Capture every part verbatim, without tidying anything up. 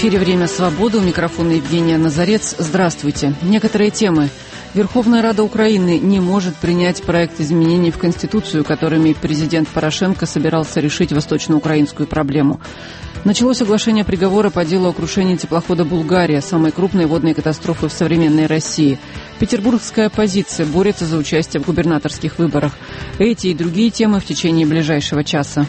эфире «Время свободы». У микрофона Евгения Назарец. Здравствуйте. Некоторые темы. Верховная Рада Украины не может принять проект изменений в Конституцию, которыми президент Порошенко собирался решить восточноукраинскую проблему. Началось оглашение приговора по делу о крушении теплохода «Булгария», самой крупной водной катастрофы в современной России. Петербургская оппозиция борется за участие в губернаторских выборах. Эти и другие темы в течение ближайшего часа.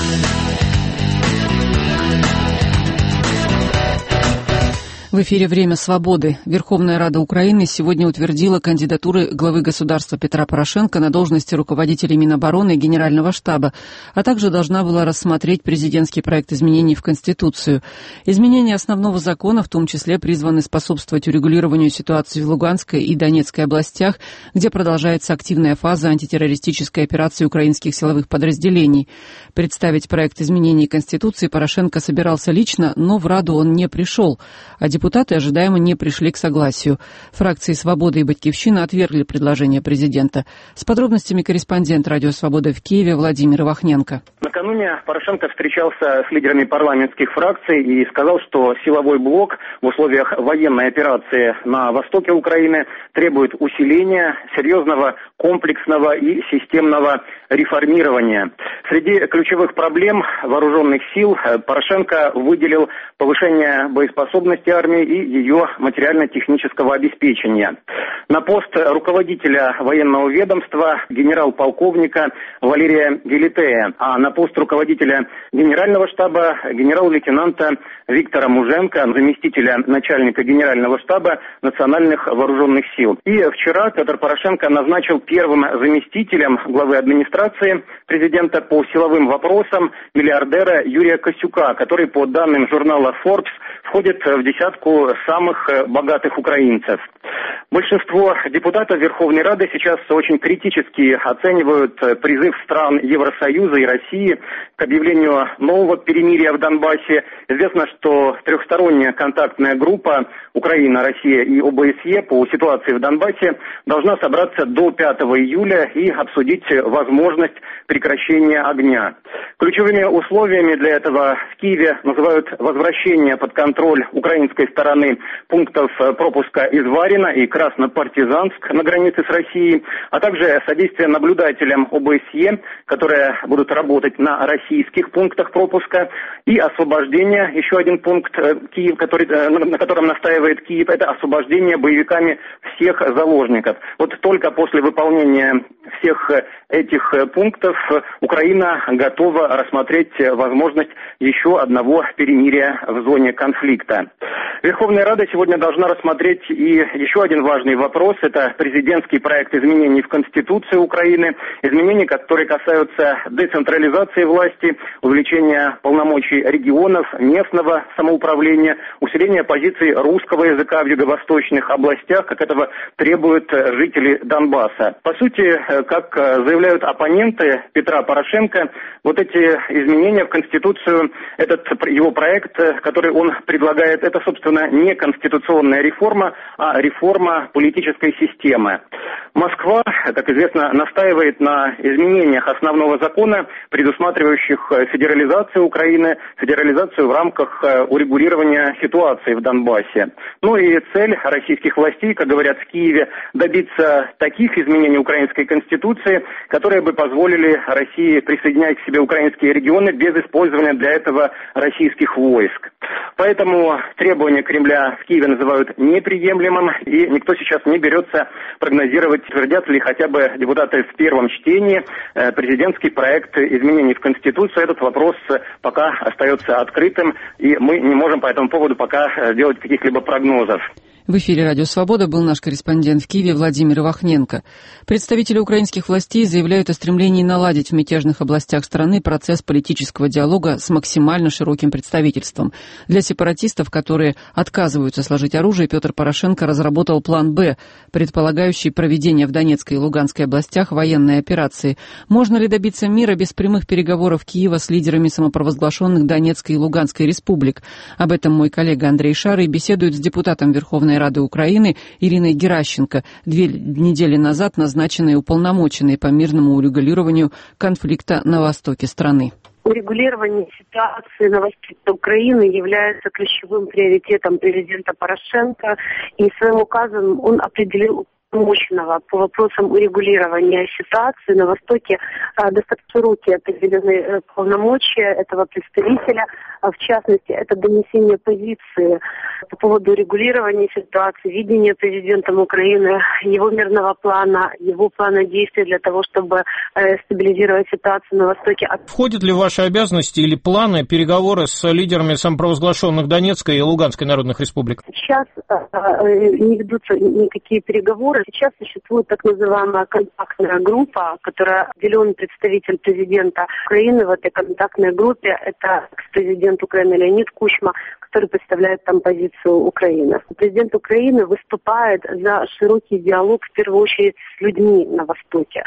В эфире «Время свободы». Верховная Рада Украины сегодня утвердила кандидатуры главы государства Петра Порошенко на должности руководителей Минобороны и Генерального штаба, а также должна была рассмотреть президентский проект изменений в Конституцию. Изменения основного закона в том числе призваны способствовать урегулированию ситуации в Луганской и Донецкой областях, где продолжается активная фаза антитеррористической операции украинских силовых подразделений. Представить проект изменений Конституции Порошенко собирался лично, но в Раду он не пришел, а депутаты ожидаемо не пришли к согласию. Фракции «Свобода» и «Батькивщина» отвергли предложение президента. С подробностями корреспондент «Радио Свобода» в Киеве Владимир Ивахненко. Накануне Порошенко встречался с лидерами парламентских фракций и сказал, что силовой блок в условиях военной операции на востоке Украины требует усиления, серьезного комплексного и системного реформирования. Среди ключевых проблем вооруженных сил Порошенко выделил повышение боеспособности армии и ее материально-технического обеспечения. На пост руководителя военного ведомства генерал-полковника Валерия Гелитея, а на пост руководителя генерального штаба генерал-лейтенанта Виктора Муженко, заместителя начальника генерального штаба национальных вооруженных сил. И вчера Петр Порошенко назначил первым заместителем главы администрации президента по силовым вопросам миллиардера Юрия Косюка, который, по данным журнала Forbes, входит в десятку самых богатых украинцев. Большинство депутатов Верховной Рады сейчас очень критически оценивают призыв стран Евросоюза и России к объявлению нового перемирия в Донбассе. Известно, что трехсторонняя контактная группа Украина, Россия и ОБСЕ по ситуации в Донбассе должна собраться до пятого июля и обсудить возможность прекращения огня. Ключевыми условиями для этого в Киеве называют возвращение под контроль украинской стороны пунктов пропуска из Варина и Краснопартизанск на границе с Россией, а также содействие наблюдателям ОБСЕ, которые будут работать на российских пунктах пропуска, и освобождение, еще один пункт, Киев, который, на котором настаивает Киев, это освобождение боевиками всех заложников. Вот только после выполнения всех этих пунктов Украина готова рассмотреть возможность еще одного перемирия в зоне конфликта. Верховная Рада сегодня должна рассмотреть и еще один важный вопрос. Это президентский проект изменений в Конституции Украины. Изменений, которые касаются децентрализации власти, увеличения полномочий регионов, местного самоуправления, усиления позиций русского языка в юго-восточных областях, как этого требуют жители Донбасса. По сути, как заявляют оппоненты Петра Порошенко, вот эти изменения в Конституцию, этот его проект, который он предлагает, это, собственно, не конституционная реформа, а реформа политической системы. Москва, как известно, настаивает на изменениях основного закона, предусматривающих федерализацию Украины, федерализацию в рамках урегулирования ситуации в Донбассе. Ну и цель российских властей, как говорят в Киеве, добиться таких изменений украинской конституции, которые бы позволили России присоединять к себе украинские регионы без использования для этого российских войск. Поэтому требования Кремля в Киеве называют неприемлемым, и никто сейчас не берется прогнозировать, твердят ли хотя бы депутаты в первом чтении президентский проект изменений в Конституцию. Этот вопрос пока остается открытым, и мы не можем по этому поводу пока делать каких-либо прогнозов. В эфире «Радио Свобода» был наш корреспондент в Киеве Владимир Ивахненко. Представители украинских властей заявляют о стремлении наладить в мятежных областях страны процесс политического диалога с максимально широким представительством. Для сепаратистов, которые отказываются сложить оружие, Петр Порошенко разработал план «Б», предполагающий проведение в Донецкой и Луганской областях военной операции. Можно ли добиться мира без прямых переговоров Киева с лидерами самопровозглашенных Донецкой и Луганской республик? Об этом мой коллега Андрей Шарый беседует с депутатом Верховной Рады Украины Ириной Геращенко, две недели назад назначенной уполномоченной по мирному урегулированию конфликта на востоке страны. Урегулирование ситуации на востоке Украины является ключевым приоритетом президента Порошенко, и своим указом он определил уполномоченного по вопросам урегулирования ситуации на Востоке достаточно широкие определенные полномочия этого представителя. В частности, это донесение позиции по поводу регулирования ситуации, видения президентом Украины, его мирного плана, его плана действий для того, чтобы стабилизировать ситуацию на Востоке. Входят ли в ваши обязанности или планы переговоры с лидерами самопровозглашенных Донецкой и Луганской народных республик? Сейчас не ведутся никакие переговоры. Сейчас существует так называемая контактная группа, которая отделен представитель президента Украины в этой контактной группе. Это экс-президент Украины Леонид Кучма, который представляет там позицию Украины. Президент Украины выступает за широкий диалог, в первую очередь, с людьми на Востоке,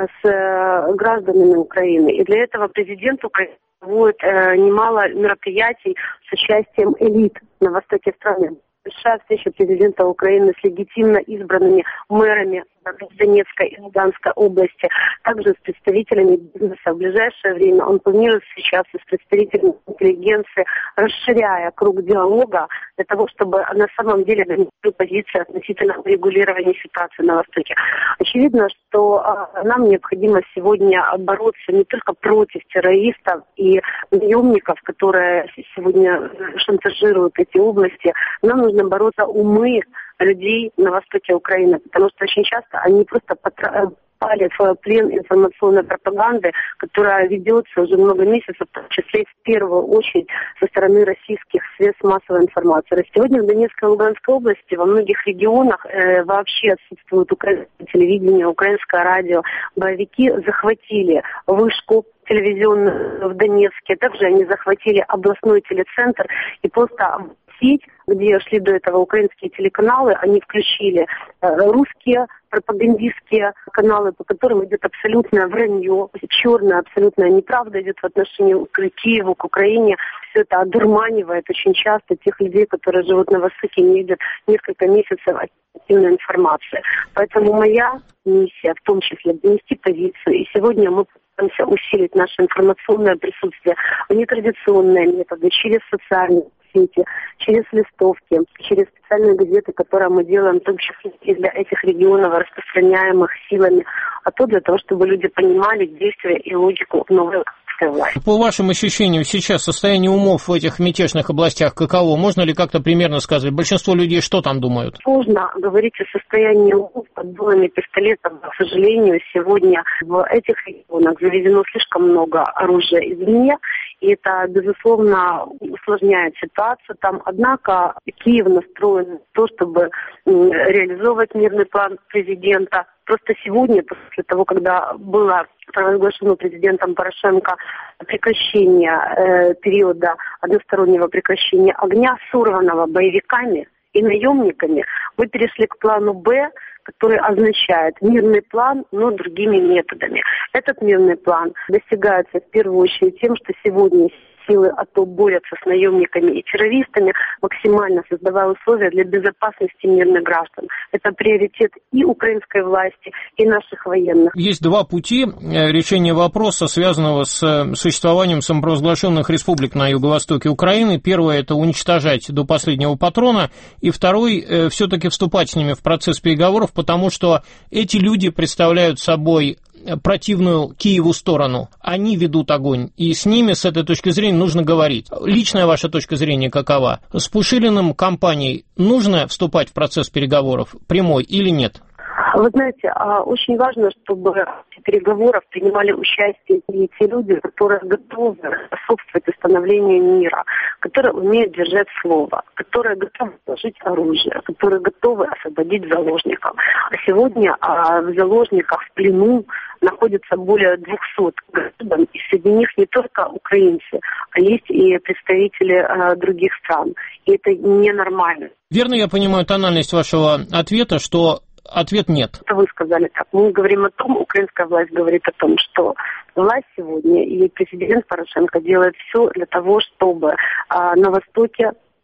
с гражданами Украины. И для этого президент Украины проводит немало мероприятий с участием элит на востоке страны. Большая встреча президента Украины с легитимно избранными мэрами Донецкой и Луганской области, также с представителями бизнеса. В ближайшее время он планирует встречаться с представителями интеллигенции, расширяя круг диалога для того, чтобы на самом деле донести позицию относительно регулирования ситуации на Востоке. Очевидно, что а, нам необходимо сегодня бороться не только против террористов и наемников, которые сегодня шантажируют эти области. Нам нужно бороться умы людей на востоке Украины, потому что очень часто они просто попали в плен информационной пропаганды, которая ведется уже много месяцев, в том числе в первую очередь со стороны российских средств массовой информации. Сегодня в Донецкой и Луганской области во многих регионах э, вообще отсутствует украинское телевидение, украинское радио. Боевики захватили вышку телевизионную в Донецке, также они захватили областной телецентр и просто сеть, где шли до этого украинские телеканалы, они включили э, русские пропагандистские каналы, по которым идет абсолютное вранье, черная абсолютная неправда идет в отношении к Киеву, к Украине. Все это одурманивает очень часто тех людей, которые живут на Востоке, не видят несколько месяцев активной информации. Поэтому моя миссия в том числе донести позицию. И сегодня мы пытаемся усилить наше информационное присутствие в нетрадиционные методы, через социальные сети, через листовки, через специальные газеты, которые мы делаем, в том числе и для этих регионов, распространяемых силами, а то для того, чтобы люди понимали действия и логику новой власти. По вашим ощущениям, сейчас состояние умов в этих мятежных областях каково? Можно ли как-то примерно сказать? Большинство людей что там думают? Сложно говорить о состоянии умов под дулами пистолетов. К сожалению, сегодня в этих регионах завезено слишком много оружия извне, и это, безусловно, усложняет ситуацию там. Однако Киев настроен на то, чтобы реализовывать мирный план президента. Просто сегодня, после того, когда было провозглашено президентом Порошенко прекращение э, периода одностороннего прекращения огня, сорванного боевиками и наемниками, мы перешли к плану «Б», который означает мирный план, но другими методами. Этот мирный план достигается в первую очередь тем, что сегодня силы АТО борются с наемниками и террористами, максимально создавая условия для безопасности мирных граждан. Это приоритет и украинской власти, и наших военных. Есть два пути решения вопроса, связанного с существованием самопровозглашенных республик на юго-востоке Украины. Первое – это уничтожать до последнего патрона, и второй – все-таки вступать с ними в процесс переговоров, потому что эти люди представляют собой противную Киеву сторону. Они ведут огонь, и с ними, с этой точки зрения, нужно говорить. Личная ваша точка зрения какова? С Пушилиным компанией нужно вступать в процесс переговоров прямой или нет? Вы знаете, очень важно, чтобы в переговорах принимали участие и те люди, которые готовы способствовать установлению мира, которые умеют держать слово, которые готовы сложить оружие, которые готовы освободить заложников. А сегодня в заложниках в плену находится более двухсот граждан, и среди них не только украинцы, а есть и представители других стран. И это ненормально. Верно я понимаю тональность вашего ответа, что ответ нет. Это вы сказали так. Мы говорим о том, украинская власть говорит о том, что власть сегодня и президент Порошенко делает все для того, чтобы а, на Востоке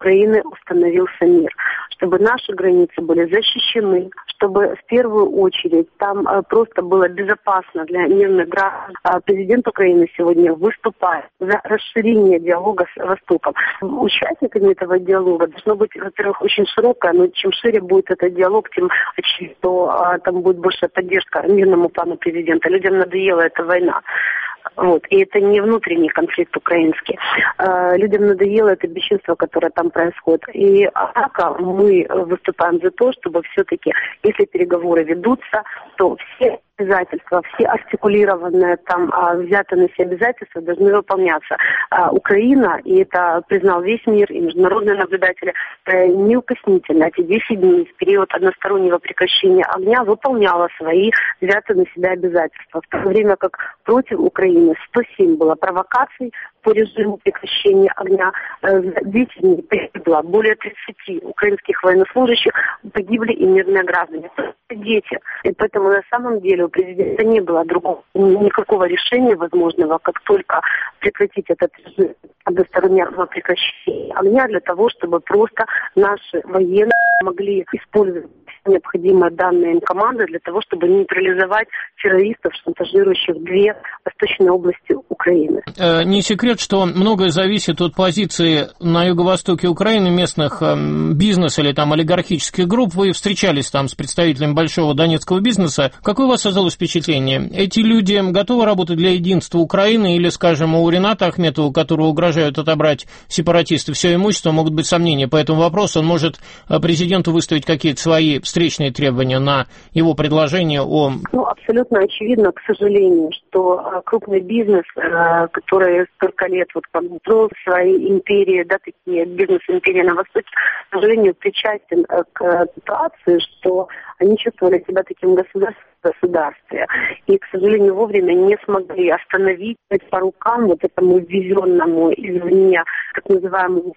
Украины установился мир, чтобы наши границы были защищены, чтобы в первую очередь там э, просто было безопасно для мирных граждан. А президент Украины сегодня выступает за расширение диалога с Востоком. Участниками этого диалога должно быть, во-первых, очень широкое, но чем шире будет этот диалог, тем очевидно, что а, там будет большая поддержка мирному плану президента. Людям надоела эта война. Вот. И это не внутренний конфликт украинский. Э, людям надоело это бесчинство, которое там происходит. И однако мы выступаем за то, чтобы все-таки, если переговоры ведутся, то все обязательства, все артикулированные там, а, взятые на себя обязательства должны выполняться. А, Украина, и это признал весь мир, и международные наблюдатели, э, неукоснительно эти десять дней в период одностороннего прекращения огня выполняла свои взятые на себя обязательства. В то время как против Украины сто семь было провокаций по режиму прекращения огня. За десять дней погибло более тридцати украинских военнослужащих, погибли и мирные граждане. Это дети. И поэтому на самом деле у президента не было другого, никакого решения возможного, как только прекратить этот режим одностороннего прекращения огня для того, чтобы просто наши военные могли использовать необходимые данные им команды для того, чтобы нейтрализовать террористов, шантажирующих две восточные области Украины. Э, не секрет, что многое зависит от позиции на юго-востоке Украины местных э, бизнес или там олигархических групп. Вы встречались там с представителями большого донецкого бизнеса. Какое у вас создалось впечатление? Эти люди готовы работать для единства Украины или, скажем, у Рената Ахметова, которого угрожают отобрать сепаратисты все имущество, могут быть сомнения по этому вопросу? Он может президенту выставить какие-то свои встречные требования на его предложение о... Ну, абсолютно очевидно, к сожалению, что крупный бизнес, который столько лет вот построил свои империи, да, такие бизнес-империи на Востоке, к сожалению, причастен к ситуации, что они чувствовали себя таким государством в государстве. И, к сожалению, вовремя не смогли остановить по рукам вот этому ввезенному извне, так называемому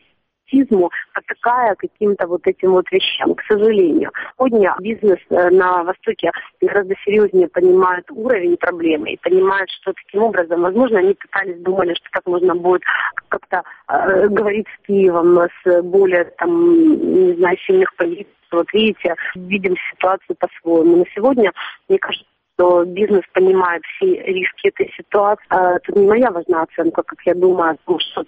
потакая каким-то вот этим вот вещам, к сожалению. Сегодня бизнес на Востоке гораздо серьезнее понимает уровень проблемы и понимает, что таким образом, возможно, они пытались, думали, что так можно будет как-то э, говорить с Киевом, с более, там, не знаю, сильных позиций. Вот видите, видим ситуацию по-своему. На сегодня, мне кажется, что бизнес понимает все риски этой ситуации. А, тут не моя важная оценка, как я думаю, что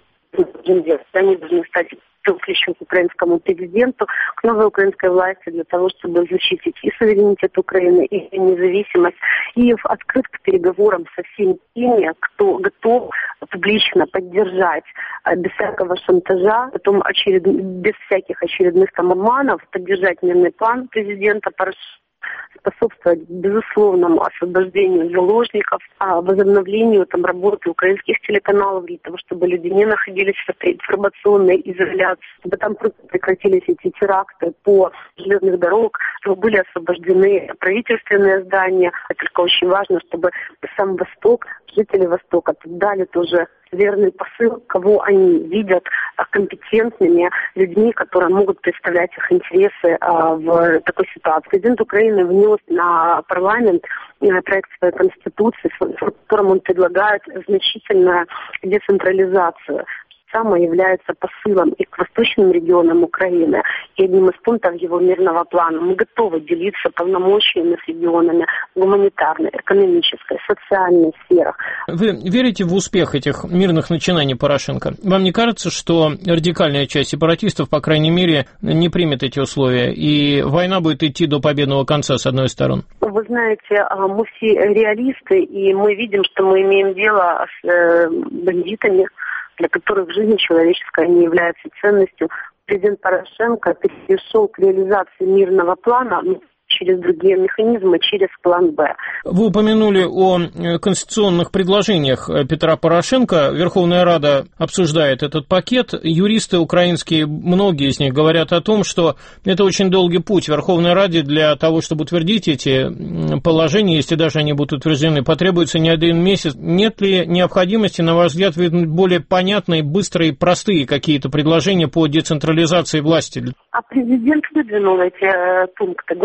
они должны стать ключом к украинскому президенту, к новой украинской власти для того, чтобы защитить и суверенитет Украины, и независимость, и открыт к переговорам со всеми теми, кто готов публично поддержать без всякого шантажа, потом очеред... без всяких очередных там обманов, поддержать мирный план президента Порошенко, способствовать безусловному освобождению заложников, возобновлению там, работы украинских телеканалов для того, чтобы люди не находились в этой информационной изоляции, чтобы там просто прекратились эти теракты по железных дорогах, чтобы были освобождены правительственные здания. А только очень важно, чтобы сам Восток, жители Востока дали тоже верный посыл, кого они видят компетентными людьми, которые могут представлять их интересы а, в такой ситуации. Президент Украины внес на парламент проект своей конституции, в котором он предлагает значительную децентрализацию. Самое является посылом и к восточным регионам Украины, и одним из пунктов его мирного плана. Мы готовы делиться полномочиями с регионами в гуманитарной, экономической, социальной сферах. Вы верите в успех этих мирных начинаний Порошенко? Вам не кажется, что радикальная часть сепаратистов, по крайней мере, не примет эти условия, и война будет идти до победного конца с одной стороны? Вы знаете, мы все реалисты, и мы видим, что мы имеем дело с бандитами, для которых жизнь человеческая не является ценностью. Президент Порошенко перешел к реализации мирного плана через другие механизмы, через план «Б». Вы упомянули о конституционных предложениях Петра Порошенко. Верховная Рада обсуждает этот пакет. Юристы украинские, многие из них говорят о том, что это очень долгий путь Верховной Раде для того, чтобы утвердить эти положения, если даже они будут утверждены, потребуется не один месяц. Нет ли необходимости, на ваш взгляд, выдвинуть более понятные, быстрые, простые какие-то предложения по децентрализации власти? А президент выдвинул эти э, пункты. Главное,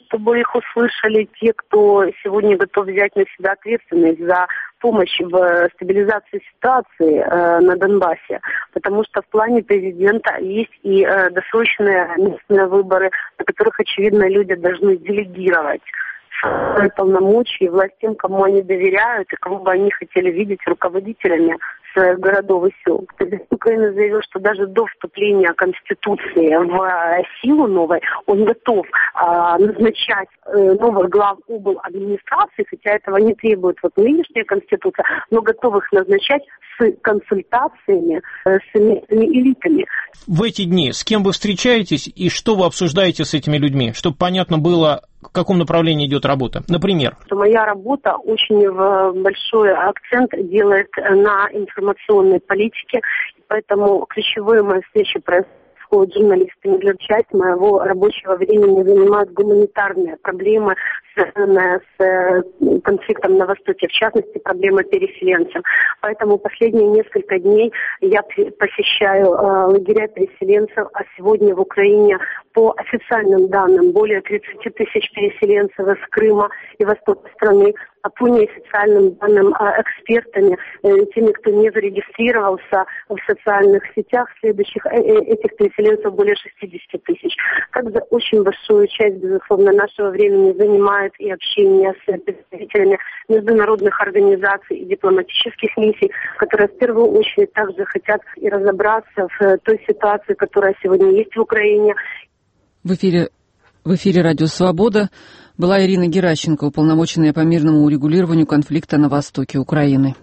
чтобы их услышали те, кто сегодня готов взять на себя ответственность за помощь в стабилизации ситуации э, на Донбассе, потому что в плане президента есть и э, досрочные местные выборы, на которых, очевидно, люди должны делегировать свои полномочия и власть тем, кому они доверяют и кого бы они хотели видеть руководителями своих городов и сел. Президент Украины заявил, что даже до вступления Конституции в силу новой он готов а, назначать а, новых глав обл. Администрации, хотя этого не требует вот нынешняя Конституция, но готов их назначать с консультациями с местными элитами. В эти дни с кем вы встречаетесь и что вы обсуждаете с этими людьми, чтобы понятно было, в каком направлении идет работа? Например? Моя работа очень большой акцент делает на информационной политике, поэтому ключевые мои встречи происходят с журналистами. Для часть моего рабочего времени занимают гуманитарные проблемы, связанные с конфликтом на Востоке, в частности, проблема переселенцев. Поэтому последние несколько дней я посещаю э, лагеря переселенцев, а сегодня в Украине по официальным данным более тридцать тысяч переселенцев из Крыма и востока страны, а по неофициальным данным экспертами, теми, кто не зарегистрировался в социальных сетях, следующих этих переселенцев более шестьдесят тысяч. Также очень большую часть, безусловно, нашего времени занимает и общение с представителями международных организаций и дипломатических миссий, которые в первую очередь также хотят и разобраться в той ситуации, которая сегодня есть в Украине. В эфире, в эфире «Радио Свобода» была Ирина Геращенко, уполномоченная по мирному урегулированию конфликта на востоке Украины.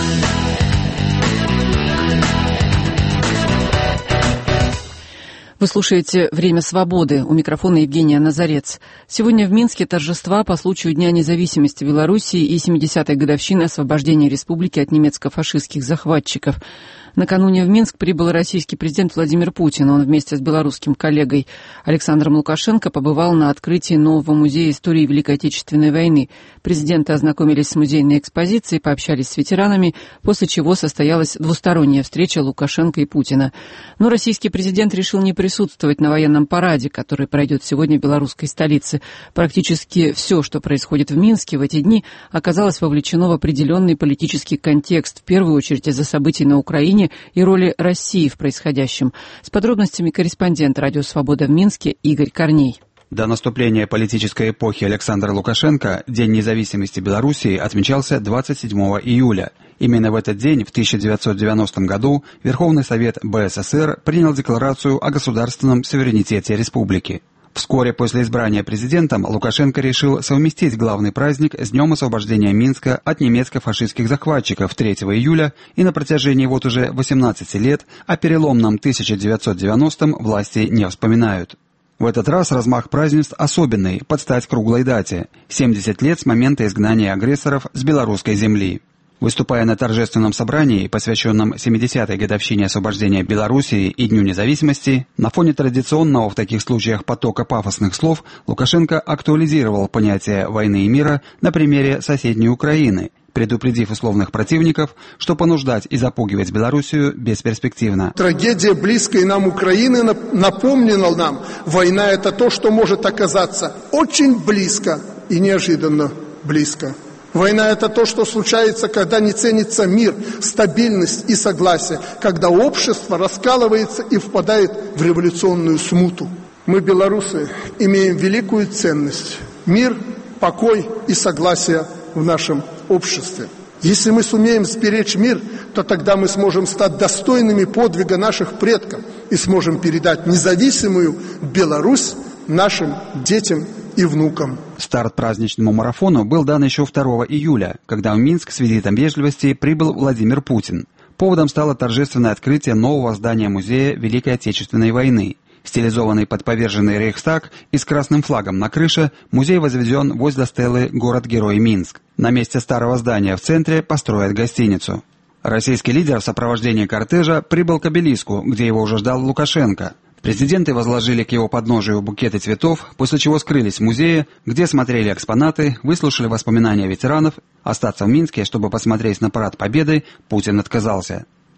Вы слушаете «Время свободы». У микрофона Евгения Назарец. Сегодня в Минске торжества по случаю Дня независимости Белоруссии и семидесятой годовщины освобождения республики от немецко-фашистских захватчиков. Накануне в Минск прибыл российский президент Владимир Путин. Он вместе с белорусским коллегой Александром Лукашенко побывал на открытии нового музея истории Великой Отечественной войны. Президенты ознакомились с музейной экспозицией, пообщались с ветеранами, после чего состоялась двусторонняя встреча Лукашенко и Путина. Но российский президент решил не присутствовать на военном параде, который пройдет сегодня в белорусской столице. Практически все, что происходит в Минске в эти дни, оказалось вовлечено в определенный политический контекст, в первую очередь из-за событий на Украине и роли России в происходящем. С подробностями корреспондент «Радио Свобода» в Минске Игорь Корней. До наступления политической эпохи Александра Лукашенко День независимости Белоруссии отмечался двадцать седьмого июля. Именно в этот день, в тысяча девятьсот девяностом году, Верховный Совет БССР принял декларацию о государственном суверенитете республики. Вскоре после избрания президентом Лукашенко решил совместить главный праздник с Днем освобождения Минска от немецко-фашистских захватчиков третьего июля, и на протяжении вот уже восемнадцати лет о переломном тысяча девятьсот девяностом власти не вспоминают. В этот раз размах празднеств особенный, под стать круглой дате – семьдесят лет с момента изгнания агрессоров с белорусской земли. Выступая на торжественном собрании, посвященном семидесятой годовщине освобождения Белоруссии и Дню независимости, на фоне традиционного в таких случаях потока пафосных слов, Лукашенко актуализировал понятие войны и мира на примере соседней Украины, предупредив условных противников, что понуждать и запугивать Белоруссию бесперспективно. Трагедия близкой нам Украины напомнила нам, война – это то, что может оказаться очень близко и неожиданно близко. Война – это то, что случается, когда не ценится мир, стабильность и согласие, когда общество раскалывается и впадает в революционную смуту. Мы, белорусы, имеем великую ценность – мир, покой и согласие в нашем обществе. Если мы сумеем сберечь мир, то тогда мы сможем стать достойными подвига наших предков и сможем передать независимую Беларусь нашим детям и внукам. Старт праздничному марафону был дан еще второго июля, когда в Минск с визитом вежливости прибыл Владимир Путин. Поводом стало торжественное открытие нового здания музея Великой Отечественной войны. Стилизованный под поверженный Рейхстаг и с красным флагом на крыше, музей возведен возле стелы «Город-герой Минск». На месте старого здания в центре построят гостиницу. Российский лидер в сопровождении кортежа прибыл к обелиску, где его уже ждал Лукашенко. Президенты возложили к его подножию букеты цветов, после чего скрылись в музее, где смотрели экспонаты, выслушали воспоминания ветеранов. Остаться в Минске, чтобы посмотреть на парад Победы, Путин отказался.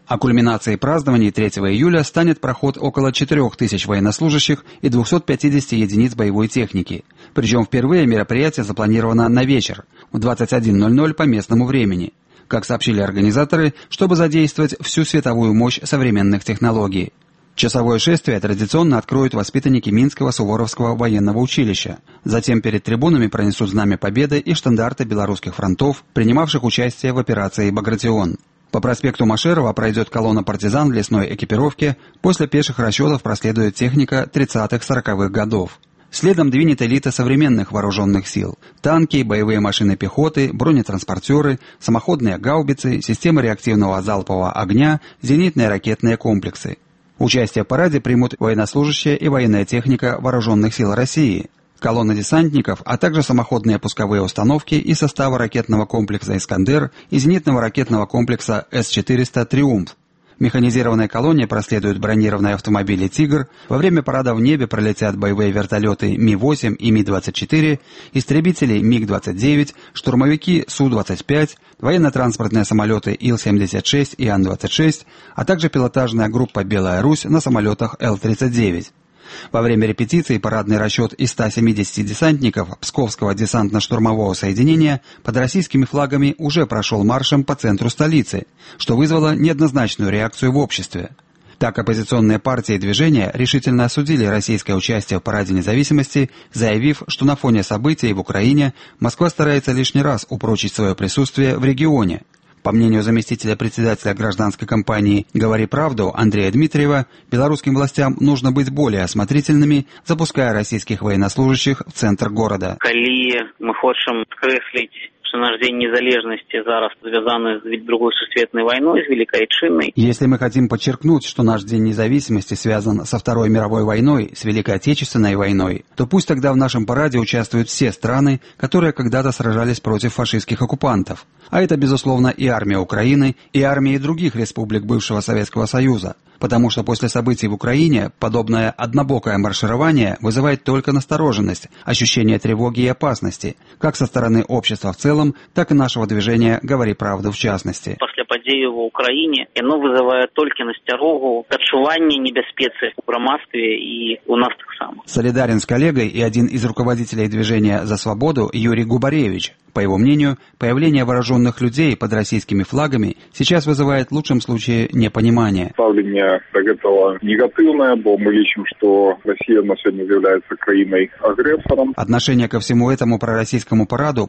А кульминацией празднований третьего июля станет проход около четырех тысяч военнослужащих и двухсот пятидесяти единиц боевой техники. Причем впервые мероприятие запланировано на вечер, в двадцать один ноль ноль по местному времени. Как сообщили организаторы, чтобы задействовать всю световую мощь современных технологий. Часовое шествие традиционно откроют воспитанники Минского Суворовского военного училища. Затем перед трибунами пронесут знамя Победы и штандарты белорусских фронтов, принимавших участие в операции «Багратион». По проспекту Машерова пройдет колонна партизан в лесной экипировке, после пеших расчетов проследует техника тридцатых-сороковых годов. Следом двинет элита современных вооруженных сил. Танки, боевые машины пехоты, бронетранспортеры, самоходные гаубицы, системы реактивного залпового огня, зенитные ракетные комплексы. Участие в параде примут военнослужащие и военная техника вооруженных сил России. Колонна десантников, а также самоходные пусковые установки и составы ракетного комплекса «Искандер» и зенитного ракетного комплекса эс четыреста «Триумф». Механизированной колонне проследуют бронированные автомобили «Тигр», во время парада в небе пролетят боевые вертолеты Ми восемь и Ми двадцать четыре, истребители Миг двадцать девять, штурмовики Су двадцать пять, военно-транспортные самолеты Ил семьдесят шесть и Ан двадцать шесть, а также пилотажная группа «Белая Русь» на самолетах Эл тридцать девять. Во время репетиции парадный расчет из ста семидесяти десантников Псковского десантно-штурмового соединения под российскими флагами уже прошел маршем по центру столицы, что вызвало неоднозначную реакцию в обществе. Так, оппозиционные партии и движения решительно осудили российское участие в Параде независимости, заявив, что на фоне событий в Украине Москва старается лишний раз упрочить свое присутствие в регионе. По мнению заместителя председателя гражданской кампании «Говори правду» Андрея Дмитриева, белорусским властям нужно быть более осмотрительными, запуская российских военнослужащих в центр города. Коли мы хотим скреслить, что наш День незалежности зараз связан с другой сусветной войной, с Великой Отечественной. Если мы хотим подчеркнуть, что наш День независимости связан со Второй мировой войной, с Великой Отечественной войной, то пусть тогда в нашем параде участвуют все страны, которые когда-то сражались против фашистских оккупантов. А это, безусловно, и армия Украины, и армии других республик бывшего Советского Союза. Потому что после событий в Украине подобное однобокое марширование вызывает только настороженность, ощущение тревоги и опасности, как со стороны общества в целом, так и нашего движения «Говори правду» в частности. После подій в Украине оно вызывает только насторогу, отчувание небезпеки в громадстве и у нас так само. Солидарен с коллегой и один из руководителей движения «За свободу» Юрий Губаревич. По его мнению, появление вооруженных людей под российскими флагами сейчас вызывает в лучшем случае непонимание. Ставление этого негативное, бо мы лечим, что Россия на сегодня является краиной-агрессором. Отношение ко всему этому пророссийскому параду,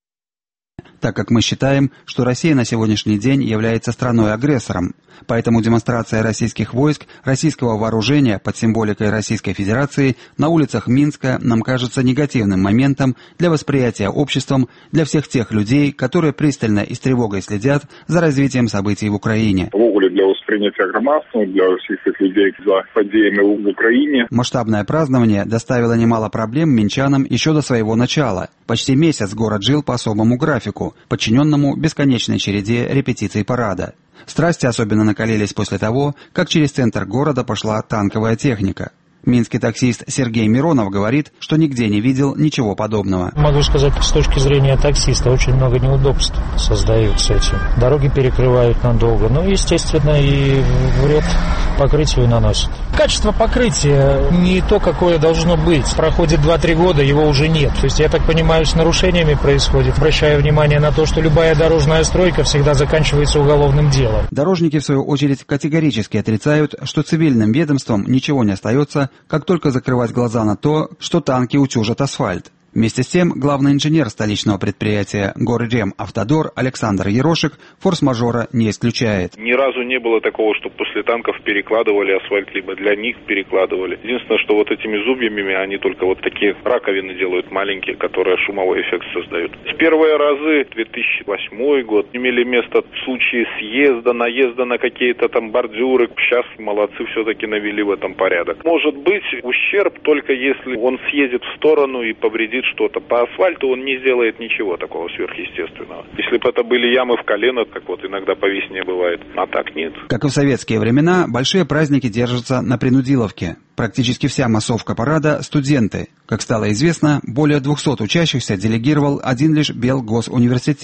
так как мы считаем, что Россия на сегодняшний день является страной-агрессором. Поэтому демонстрация российских войск, российского вооружения под символикой Российской Федерации на улицах Минска нам кажется негативным моментом для восприятия обществом для всех тех людей, которые пристально и с тревогой следят за развитием событий в Украине. Для воспринятия громадства, для всех этих людей за подеями в Украине. Масштабное празднование доставило немало проблем минчанам еще до своего начала. Почти месяц город жил по особому графику, подчиненному бесконечной череде репетиций парада. Страсти особенно накалились после того, как через центр города пошла танковая техника. Минский таксист Сергей Миронов говорит, что нигде не видел ничего подобного. Могу сказать, с точки зрения таксиста, очень много неудобств создают с этим. Дороги перекрывают надолго, ну, естественно, и вред покрытию наносит. Качество покрытия не то, какое должно быть. Проходит два-три года, его уже нет. То есть, я так понимаю, с нарушениями происходит. Обращаю внимание на то, что любая дорожная стройка всегда заканчивается уголовным делом. Дорожники, в свою очередь, категорически отрицают, что цивильным ведомствам ничего не остается, как только закрывать глаза на то, что танки утюжат асфальт. Вместе с тем, главный инженер столичного предприятия «Горремавтодор» Александр Ерошек форс-мажора не исключает. Ни разу не было такого, что после танков перекладывали асфальт, либо для них перекладывали. Единственное, что вот этими зубьями они только вот такие раковины делают маленькие, которые шумовой эффект создают. В первые разы, две тысячи восьмой год, имели место случаи съезда, наезда на какие-то там бордюры. Сейчас молодцы все-таки навели в этом порядок. Может быть ущерб только если он съедет в сторону и повредит что-то. По асфальту он не сделает ничего такого сверхъестественного. Если бы это были ямы в колено, как вот иногда по весне бывает, а так нет. Как и в советские времена, большие праздники держатся на принудиловке. Практически вся массовка парада – студенты. Как стало известно, более двухсот учащихся делегировал один лишь Белгосуниверситет.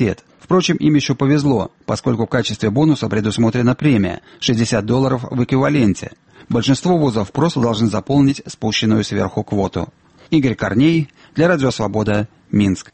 Впрочем, им еще повезло, поскольку в качестве бонуса предусмотрена премия – шестьдесят долларов в эквиваленте. Большинство вузов просто должны заполнить спущенную сверху квоту. Игорь Корней, для Радио Свобода, Минск.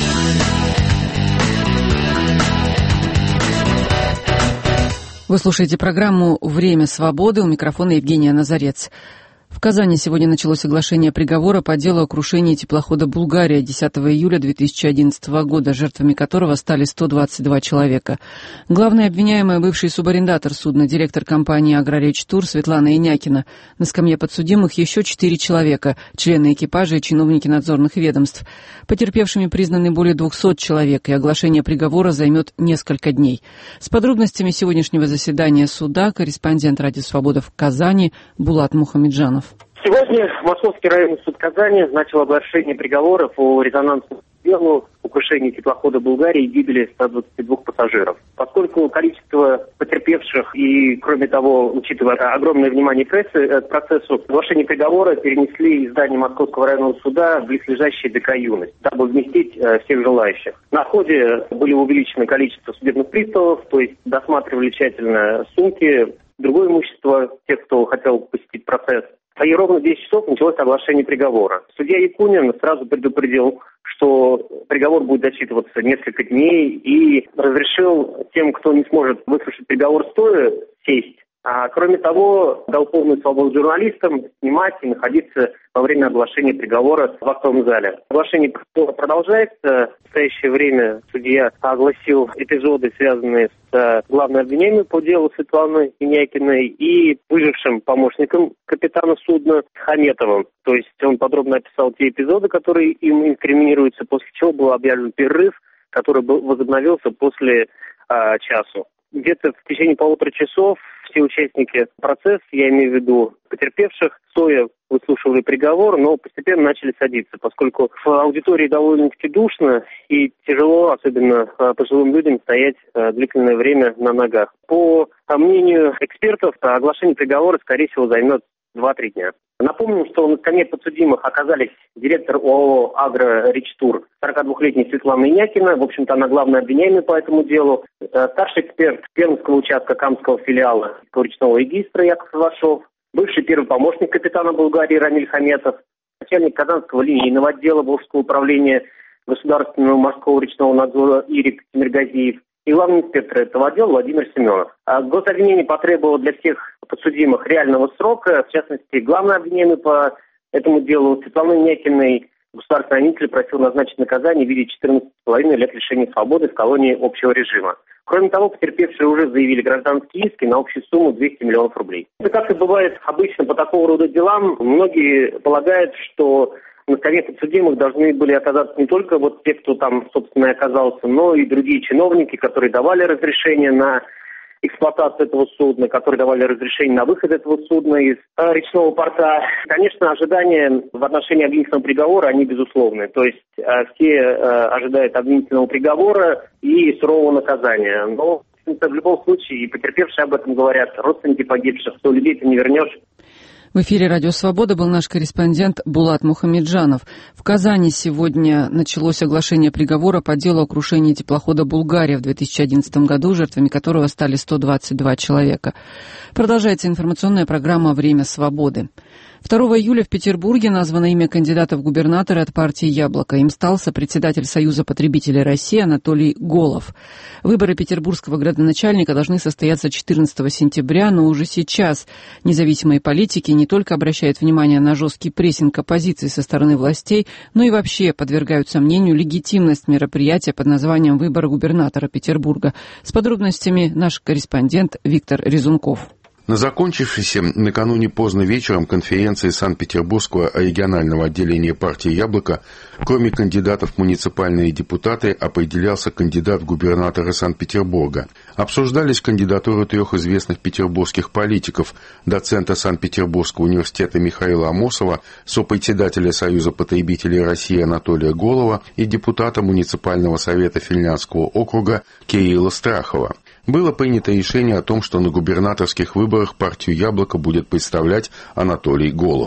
Вы слушаете программу «Время свободы», у микрофона Евгения Назарец. В Казани сегодня началось оглашение приговора по делу о крушении теплохода «Булгария» десятого июля две тысячи одиннадцатого года, жертвами которого стали сто двадцать два человека. Главный обвиняемый, бывший субарендатор судна, директор компании «Агроречтур» Светлана Инякина. На скамье подсудимых еще четыре человека, члены экипажа и чиновники надзорных ведомств. Потерпевшими признаны более двухсот человек, и оглашение приговора займет несколько дней. С подробностями сегодняшнего заседания суда корреспондент «Радио Свобода» в Казани Булат Мухамеджанов. Сегодня Московский районный суд Казани начал оглашение приговора по резонансному делу о крушении теплохода «Булгария» и гибели ста двадцати двух пассажиров. Поскольку количество потерпевших и, кроме того, учитывая огромное внимание прессы к процессу, оглашение приговора перенесли из здания Московского районного суда в близлежащий ДК «Юность», дабы вместить э, всех желающих. На ходе были увеличено количество судебных приставов, то есть досматривали тщательно сумки, другое имущество тех, кто хотел посетить процесс. И ровно в десять часов началось оглашение приговора. Судья Якунин сразу предупредил, что приговор будет зачитываться несколько дней, и разрешил тем, кто не сможет выслушать приговор стоя, сесть. А кроме того, дал полную свободу журналистам снимать и находиться во время оглашения приговора в актовом зале. Оглашение приговора продолжается. В настоящее время судья огласил эпизоды, связанные с главной обвиняемой по делу Светланой Инякиной и выжившим помощником капитана судна Хаметовым. То есть он подробно описал те эпизоды, которые им инкриминируются, после чего был объявлен перерыв, который был возобновился после а, часу. Где-то в течение полутора часов все участники процесса, я имею в виду потерпевших, стоя выслушивали приговор, но постепенно начали садиться, поскольку в аудитории довольно-таки душно и тяжело, особенно пожилым людям, стоять длительное время на ногах. По мнению экспертов, оглашение приговора, скорее всего, займет два-три дня. Напомним, что на скамье подсудимых оказались директор ОАО «Агроречтур» сорокадвухлетняя Светлана Инякина, в общем-то, она главная обвиняемая по этому делу, старший эксперт Пермского участка Камского филиала речного регистра Яков Ивашов, бывший первый помощник капитана «Булгарии» Рамиль Хаметов, начальник Казанского линейного отдела Волжского управления Государственного морского речного надзора Ирик Тимиргазиев и главный инспектор этого отдела Владимир Семенов. А гособвинение потребовало для всех подсудимых реального срока, в частности, главный обвиняемый по этому делу Светланы Инякиной государственный обвинитель просил назначить наказание в виде четырнадцати с половиной лет лишения свободы в колонии общего режима. Кроме того, потерпевшие уже заявили гражданские иски на общую сумму двести миллионов рублей. Это, как и бывает обычно по такого рода делам, многие полагают, что на скамье подсудимых должны были оказаться не только вот те, кто там, собственно, и оказался, но и другие чиновники, которые давали разрешение на эксплуатацию этого судна, которые давали разрешение на выход этого судна из э, речного порта. Конечно, ожидания в отношении обвинительного приговора, они безусловны. То есть э, все э, ожидают обвинительного приговора и сурового наказания. Но в любом случае, и потерпевшие об этом говорят, родственники погибших, что людей ты не вернешь. В эфире «Радио Свобода» был наш корреспондент Булат Мухамеджанов. В Казани сегодня началось оглашение приговора по делу о крушении теплохода «Булгария» в две тысячи одиннадцатом году, жертвами которого стали сто двадцать два человека. Продолжается информационная программа «Время свободы». второго июля в Петербурге названо имя кандидата в губернаторы от партии «Яблоко». Им стал сопредседатель Союза потребителей России Анатолий Голов. Выборы петербургского градоначальника должны состояться четырнадцатого сентября, но уже сейчас независимые политики не только обращают внимание на жесткий прессинг оппозиции со стороны властей, но и вообще подвергают сомнению легитимность мероприятия под названием «Выборы губернатора Петербурга». С подробностями наш корреспондент Виктор Резунков. На закончившейся накануне поздно вечером конференции Санкт-Петербургского регионального отделения партии «Яблоко», кроме кандидатов в муниципальные депутаты, определялся кандидат в губернаторы Санкт-Петербурга. Обсуждались кандидатуры трех известных петербургских политиков: доцента Санкт-Петербургского университета Михаила Амосова, сопредседателя Союза потребителей России Анатолия Голова и депутата муниципального совета Финляндского округа Кирилла Страхова. Было принято решение о том, что на губернаторских выборах партию «Яблоко» будет представлять Анатолий Голов.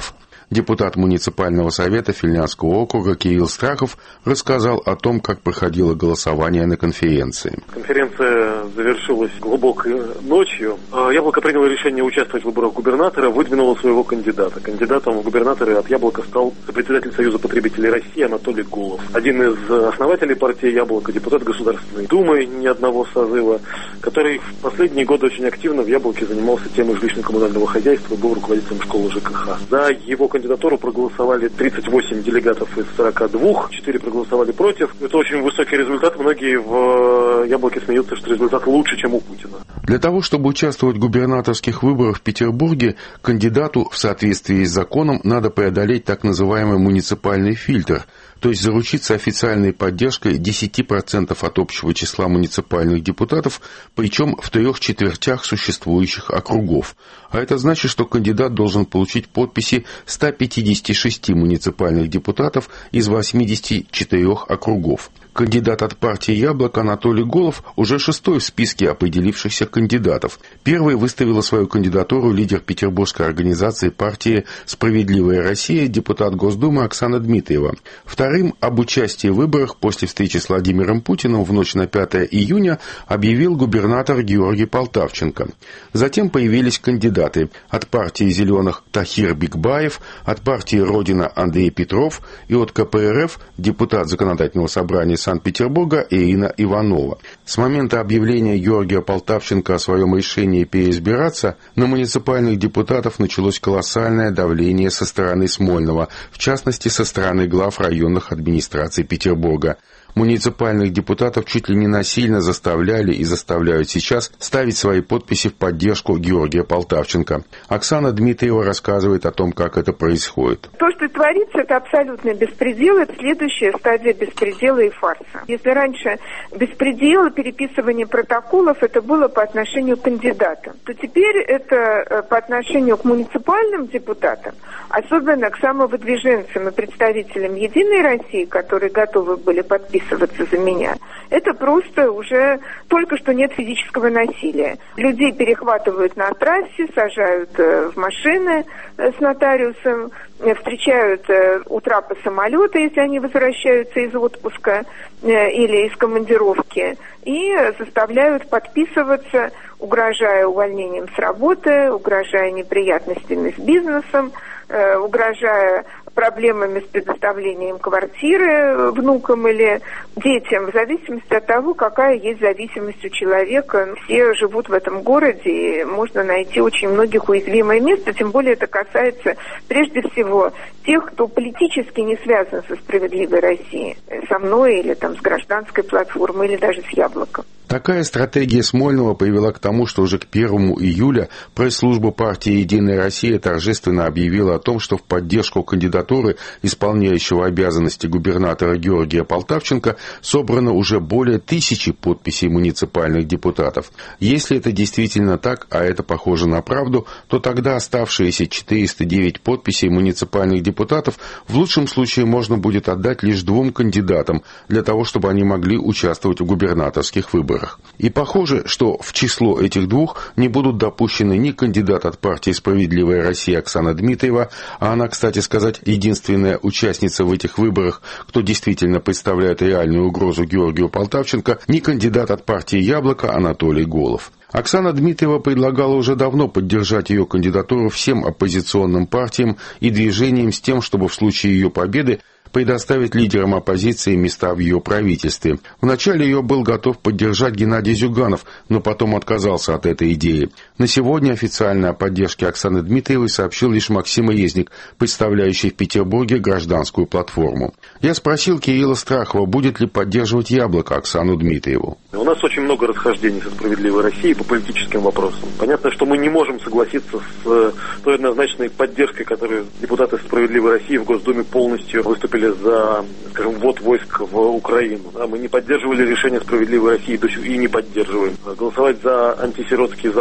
Депутат муниципального совета Финляндского округа Кирилл Страхов рассказал о том, как проходило голосование на конференции. Конференция завершилась глубокой ночью. Яблоко приняло решение участвовать в выборах губернатора, выдвинуло своего кандидата. Кандидатом в губернаторы от Яблока стал председатель Союза потребителей России Анатолий Голов. Один из основателей партии Яблоко, депутат Государственной Думы ни одного созыва, который в последние годы очень активно в Яблоке занимался темой жилищно-коммунального хозяйства, был руководителем школы ЖКХ. За его кандидатуру проголосовали тридцать восемь делегатов из сорока двух, четыре проголосовали против. Это очень высокий результат. Многие в Яблоке смеются, что результат лучше, чем у Путина. Для того, чтобы участвовать в губернаторских выборах в Петербурге, кандидату в соответствии с законом надо преодолеть так называемый муниципальный фильтр, то есть заручиться официальной поддержкой десять процентов от общего числа муниципальных депутатов, причем в трех четвертях существующих округов. А это значит, что кандидат должен получить подписи ста пятидесяти шести муниципальных депутатов из восьмидесяти четырёх округов. Кандидат от партии «Яблоко» Анатолий Голов уже шестой в списке определившихся кандидатов. Первой выставила свою кандидатуру лидер петербургской организации партии «Справедливая Россия» депутат Госдумы Оксана Дмитриева. Вторым об участии в выборах после встречи с Владимиром Путиным в ночь на пятое июня объявил губернатор Георгий Полтавченко. Затем появились кандидаты от партии «Зеленых» Тахир Бикбаев, от партии «Родина» Андрей Петров и от ка пэ эр эф депутат Законодательного собрания Санкт-Петербурга Ирина Иванова. С момента объявления Георгия Полтавченко о своем решении переизбираться на муниципальных депутатов началось колоссальное давление со стороны Смольного, в частности со стороны глав районных администраций Петербурга. Муниципальных депутатов чуть ли не насильно заставляли и заставляют сейчас ставить свои подписи в поддержку Георгия Полтавченко. Оксана Дмитриева рассказывает о том, как это происходит. То, что творится, это абсолютный беспредел, это следующая стадия беспредела и фарса. Если раньше беспредел, переписывание протоколов, это было по отношению к кандидатам, то теперь это по отношению к муниципальным депутатам, особенно к самовыдвиженцам и представителям «Единой России», которые готовы были подписывать за меня, это просто уже только что нет физического насилия. Людей перехватывают на трассе, сажают в машины с нотариусом, встречают у трапа самолета, если они возвращаются из отпуска или из командировки, и заставляют подписываться, угрожая увольнением с работы, угрожая неприятностями с бизнесом, угрожая проблемами с предоставлением квартиры внукам или детям, в зависимости от того, какая есть зависимость у человека. Все живут в этом городе, и можно найти очень многих уязвимое место, тем более это касается прежде всего тех, кто политически не связан со «Справедливой Россией», со мной или там с гражданской платформой, или даже с «Яблоком». Такая стратегия Смольного привела к тому, что уже к первому июля пресс-служба партии «Единая Россия» торжественно объявила о том, что в поддержку кандидатуры исполняющего обязанности губернатора Георгия Полтавченко собрано уже более тысячи подписей муниципальных депутатов. Если это действительно так, а это похоже на правду, то тогда оставшиеся четыреста девять подписей муниципальных депутатов в лучшем случае можно будет отдать лишь двум кандидатам для того, чтобы они могли участвовать в губернаторских выборах. И похоже, что в число этих двух не будут допущены ни кандидат от партии «Справедливая Россия» Оксана Дмитриева, а она, кстати сказать, единственная участница в этих выборах, кто действительно представляет реальную угрозу Георгию Полтавченко, ни кандидат от партии «Яблоко» Анатолий Голов. Оксана Дмитриева предлагала уже давно поддержать ее кандидатуру всем оппозиционным партиям и движениям с тем, чтобы в случае ее победы предоставить лидерам оппозиции места в ее правительстве. Вначале ее был готов поддержать Геннадий Зюганов, но потом отказался от этой идеи. На сегодня официально о поддержке Оксаны Дмитриевой сообщил лишь Максим Резник, представляющий в Петербурге гражданскую платформу. Я спросил Кирилла Страхова, будет ли поддерживать «Яблоко» Оксану Дмитриеву. У нас очень много расхождений со «Справедливой Россией» по политическим вопросам. Понятно, что мы не можем согласиться с той однозначной поддержкой, которую депутаты «Справедливой России» в Госдуме полностью выступили за, скажем, ввод войск в Украину. Да, мы не поддерживали решение «Справедливой России» и не поддерживаем. Голосовать за антисиротский закон. Ну и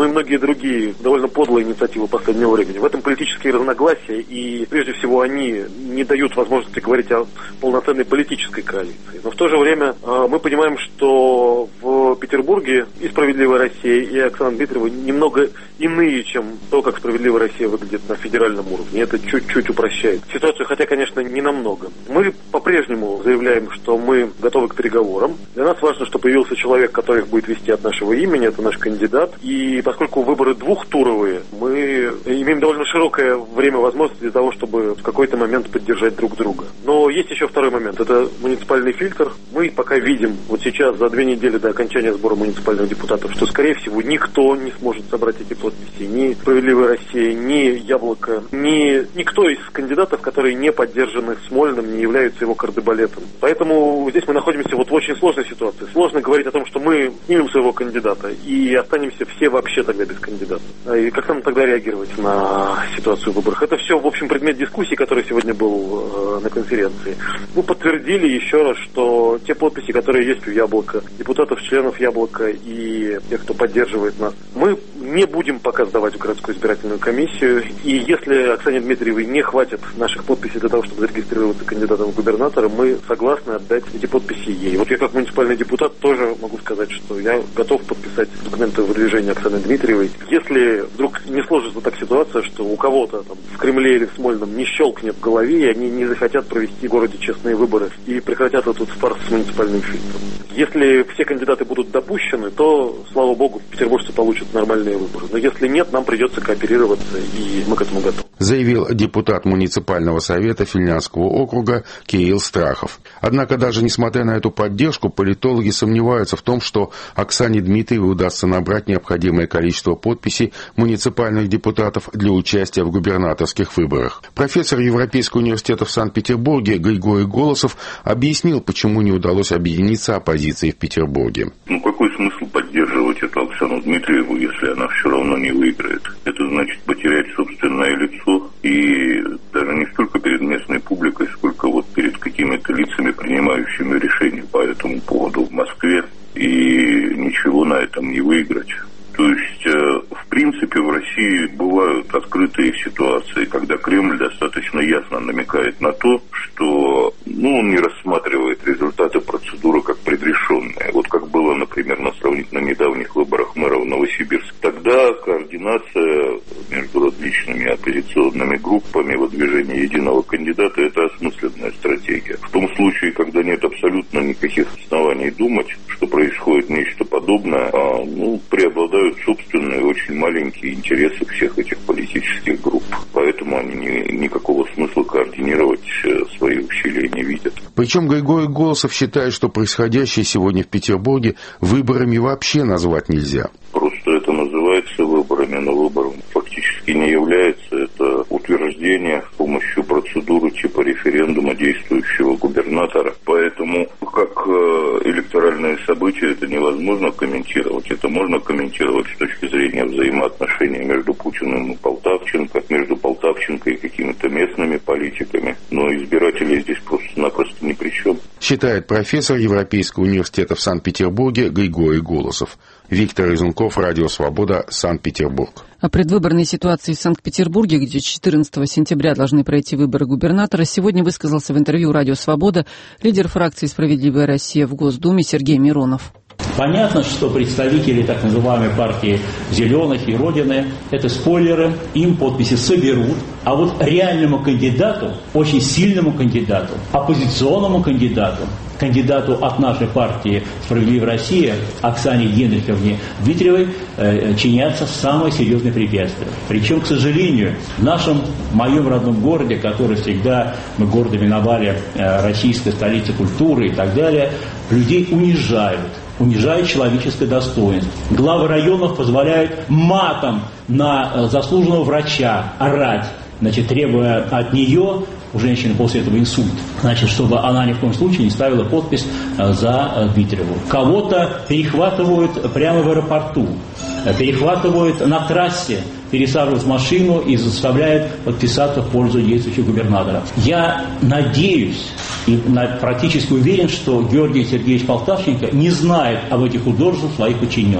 и многие другие довольно подлые инициативы последнего времени. В этом политические разногласия, и прежде всего они не дают возможности говорить о полноценной политической коалиции. Но в то же время э, мы понимаем, что в Петербурге и «Справедливая Россия», и Оксана Дмитриева немного иные, чем то, как «Справедливая Россия» выглядит на федеральном уровне. Это чуть-чуть упрощает ситуацию, хотя, конечно, не намного. Мы по-прежнему заявляем, что мы готовы к переговорам. Для нас важно, что появился человек, который их будет вести от нашего имени, это наш кандидат. И поскольку выборы двухтуровые, мы имеем довольно широкое время возможности для того, чтобы в какой-то момент поддержать друг друга. Но есть еще второй момент. Это муниципальный фильтр. Мы пока видим вот сейчас, за две недели до окончания сбора муниципальных депутатов, что, скорее всего, никто не сможет собрать эти подписи. Ни «Справедливая Россия», ни «Яблоко», ни никто из кандидатов, которые не поддержаны Смольным, не являются его кардебалетом. Поэтому здесь мы находимся вот в очень сложной ситуации. Сложно говорить о том, что мы снимем своего кандидата и останемся все вообще тогда без кандидата. И как нам тогда реагировать на ситуацию в выборах? Это все, в общем, предмет дискуссии, который сегодня был э, на конференции. Мы подтвердили еще раз, что те подписи, которые есть у «Яблока», депутатов, членов «Яблока» и тех, кто поддерживает нас, мы не будем пока сдавать в городскую избирательную комиссию. И если Оксане Дмитриевой не хватит наших подписей для того, чтобы зарегистрироваться кандидатом в губернатора, мы согласны отдать эти подписи ей. Вот я как муниципальный депутат тоже могу сказать, что я готов подписать документы выдвижения Оксаны Дмитриевой. Если вдруг не сложится так ситуация, что у кого-то там в Кремле или в Смольном не щелкнет в голове, и они не захотят провести в городе честные выборы и прекратят этот фарс с муниципальным фильтром. Если все кандидаты будут допущены, то, слава богу, петербуржцы получат нормальные выборы. Но если нет, нам придется кооперироваться, и мы к этому готовы. Заявил депутат муниципального совета Финляндского округа Кирилл Страхов. Однако даже несмотря на эту поддержку, политологи сомневаются в том, что Оксане Дмитриевой удастся набрать необходимое количество подписей муниципальных депутатов для участия в губернаторских выборах. Профессор Европейского университета в Санкт-Петербурге Григорий Голосов объяснил, почему не удалось объединиться оппозиции в Петербурге. Ну какой смысл поддерживать эту Оксану Дмитриеву, если она все равно не выиграет? Это значит потерять собственное лицо, и даже не столько перед местной публикой, сколько вот перед какими-то лицами, принимающими решения по этому поводу в Москве, и ничего на этом не выиграть. То есть, в принципе, в России бывают открытые ситуации, когда Кремль достаточно ясно намекает на то, что ну, он не рассматривает результаты процедуры как предрешенные. Вот как было, например, на сравнительно недавних выборах мэра в Новосибирске. Тогда координация между различными оппозиционными группами выдвижения единого кандидата – это осмысленная стратегия. В том случае, когда нет абсолютно никаких оснований думать, что происходит нечто подобное, а, ну, преобладают собственные очень маленькие интересы всех этих политических групп. Поэтому они не, никакого смысла координировать свои усилия не видят. Причем Григорий Голосов считает, что происходящее сегодня в Петербурге выборами вообще назвать нельзя. Просто это называется выборами, но выбором фактически не является. Это утверждение с помощью процедуры типа референдума действующего губернатора. Поэтому как электоральное событие это невозможно комментировать. Это можно комментировать с точки зрения взаимоотношений между Путиным и Полтавченко, между Полтавченко и какими-то местными политиками. Но избиратели здесь просто-напросто ни при чем. Считает профессор Европейского университета в Санкт-Петербурге Григорий Голосов. Виктор Изунков, Радио Свобода, Санкт-Петербург. О предвыборной ситуации в Санкт-Петербурге, где четырнадцатого сентября должны пройти выборы губернатора, сегодня высказался в интервью «Радио Свобода» лидер фракции «Справедливая Россия» в Госдуме Сергей Миронов. Понятно, что представители так называемой партии «Зеленых» и «Родины» – это спойлеры, им подписи соберут. А вот реальному кандидату, очень сильному кандидату, оппозиционному кандидату, кандидату от нашей партии «Справедливая Россия» Оксане Генриховне Дмитриевой э, чинятся самые серьезные препятствия. Причем, к сожалению, в нашем, моем родном городе, который всегда мы гордо именовали э, российской столицей культуры и так далее, людей унижают. Унижает человеческое достоинство. Главы районов позволяют матом на заслуженного врача орать, значит, требуя от нее, у женщины после этого инсульт, значит, чтобы она ни в коем случае не ставила подпись за Дмитриеву. Кого-то перехватывают прямо в аэропорту, перехватывают на трассе, пересаживают в машину и заставляют подписаться в пользу действующего губернатора. Я надеюсь и практически уверен, что Георгий Сергеевич Полтавченко не знает об этих художествах своих подчиненных.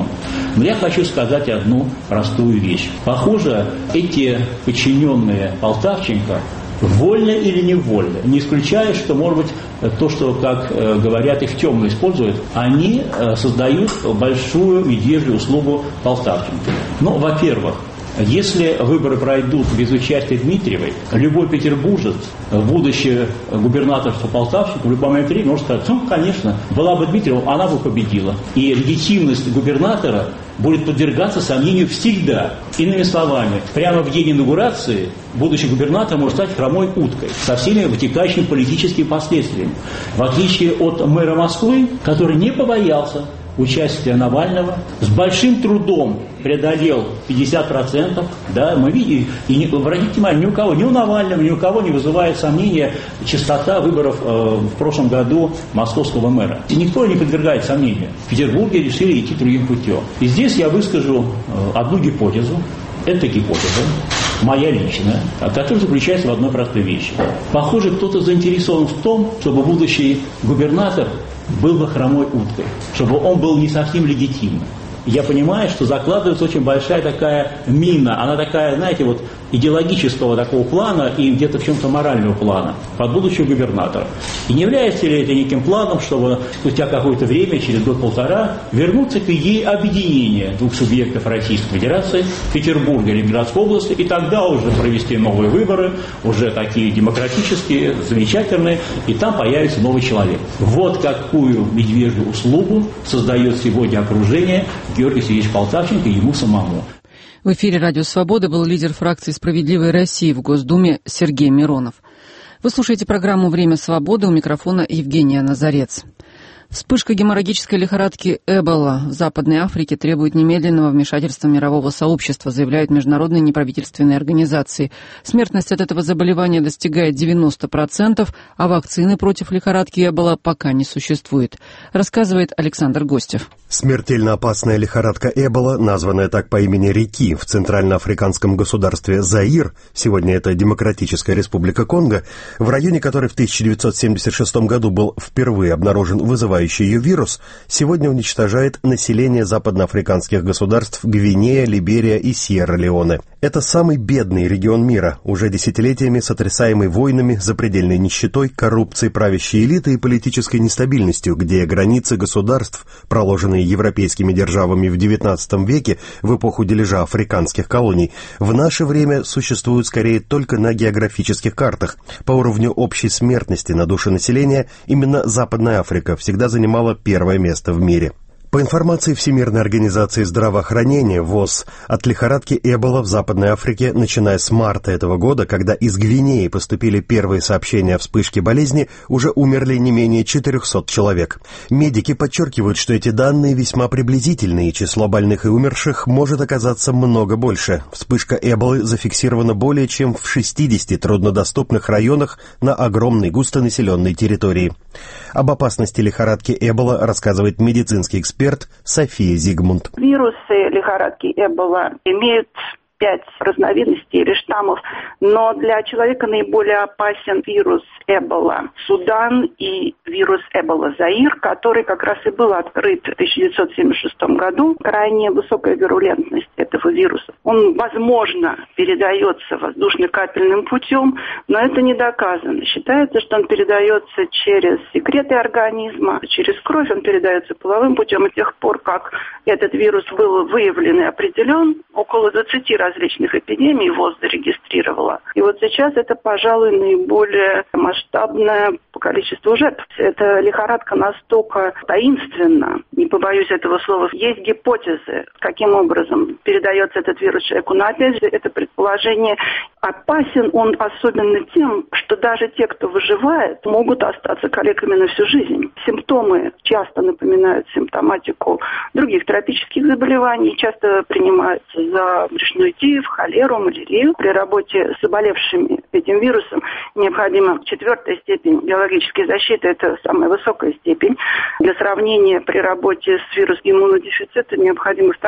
Но я хочу сказать одну простую вещь. Похоже, эти подчиненные Полтавченко вольно или невольно, не исключая, что, может быть, то, что, как говорят, их темно используют, они создают большую медвежью услугу Полтавченко. Ну, во-первых, если выборы пройдут без участия Дмитриевой, любой петербуржец, будущий губернаторство Полтавщика, в любой момент времени может сказать, ну, конечно, была бы Дмитриева, она бы победила. И легитимность губернатора будет подвергаться сомнению всегда. Иными словами, прямо в день инаугурации будущий губернатор может стать хромой уткой со всеми вытекающими политическими последствиями. В отличие от мэра Москвы, который не побоялся участия Навального, с большим трудом преодолел пятьдесят процентов, да, мы видим, и не, обратите внимание, ни у кого, ни у Навального, ни у кого не вызывает сомнения чистота выборов э, в прошлом году московского мэра. И никто не подвергает сомнению. В Петербурге решили идти другим путем. И здесь я выскажу э, одну гипотезу. Это гипотеза моя личная, которая заключается в одной простой вещи. Похоже, кто-то заинтересован в том, чтобы будущий губернатор был бы хромой уткой, чтобы он был не совсем легитимным. Я понимаю, что закладывается очень большая такая мина, она такая, знаете, вот идеологического такого плана и где-то в чем-то морального плана под будущего губернатора. И не является ли это неким планом, чтобы спустя какое-то время, через год-полтора, вернуться к идее объединения двух субъектов Российской Федерации, Петербурга и Ленинградской области, и тогда уже провести новые выборы, уже такие демократические, замечательные, и там появится новый человек. Вот какую медвежью услугу создает сегодня окружение Георгий Сергеевич Полтавченко и ему самому. В эфире «Радио Свобода» был лидер фракции «Справедливая Россия» в Госдуме Сергей Миронов. Вы слушаете программу «Время свободы», у микрофона Евгения Назарец. Вспышка геморрагической лихорадки Эбола в Западной Африке требует немедленного вмешательства мирового сообщества, заявляют международные неправительственные организации. Смертность от этого заболевания достигает девяносто процентов, а вакцины против лихорадки Эбола пока не существует, рассказывает Александр Гостев. Смертельно опасная лихорадка Эбола, названная так по имени реки в центральноафриканском государстве Заир, сегодня это Демократическая Республика Конго, в районе которой в тысяча девятьсот семьдесят шестом году был впервые обнаружен вызывающий ее вирус, сегодня уничтожает население западноафриканских государств Гвинея, Либерия и Сьерра-Леоне. Это самый бедный регион мира, уже десятилетиями сотрясаемый войнами, запредельной нищетой, коррупцией правящей элиты и политической нестабильностью, где границы государств, проложенные европейскими державами в девятнадцатом веке в эпоху дележа африканских колоний, в наше время существуют скорее только на географических картах. По уровню общей смертности на душу населения именно Западная Африка всегда занимала первое место в мире. По информации Всемирной организации здравоохранения ВОЗ, от лихорадки Эбола в Западной Африке, начиная с марта этого года, когда из Гвинеи поступили первые сообщения о вспышке болезни, уже умерли не менее четырехсот человек. Медики подчеркивают, что эти данные весьма приблизительные, и число больных и умерших может оказаться много больше. Вспышка Эболы зафиксирована более чем в шестидесяти труднодоступных районах на огромной густонаселенной территории. Об опасности лихорадки Эбола рассказывает медицинский эксперт София Зигмунд. Вирусы лихорадки Эбола имеют пять разновидностей или штаммов, но для человека наиболее опасен вирус Эбола Судан и вирус Эбола Заир, который как раз и был открыт в тысяча девятьсот семьдесят шестом году. Крайне высокая вирулентность этого вируса. Он, возможно, передается воздушно-капельным путем, но это не доказано. Считается, что он передается через секреты организма, через кровь, он передается половым путем. И с тех пор, как этот вирус был выявлен и определен, около двадцати различных эпидемий ВОЗ зарегистрировала. И вот сейчас это, пожалуй, наиболее масштабное по количеству жертв. Эта лихорадка настолько таинственна, не побоюсь этого слова. Есть гипотезы, каким образом передается этот вирус человеку. Но опять же, это предположение. Опасен он особенно тем, что даже те, кто выживает, могут остаться калеками на всю жизнь. Симптомы часто напоминают симптоматику других тропических заболеваний, часто принимаются за брюшной тиф, холеру, малярию. При работе с заболевшими этим вирусом необходима четвертая степень биологической защиты, это самая высокая степень. Для сравнения, при работе с вирусом иммунодефицита необходима вторая степень.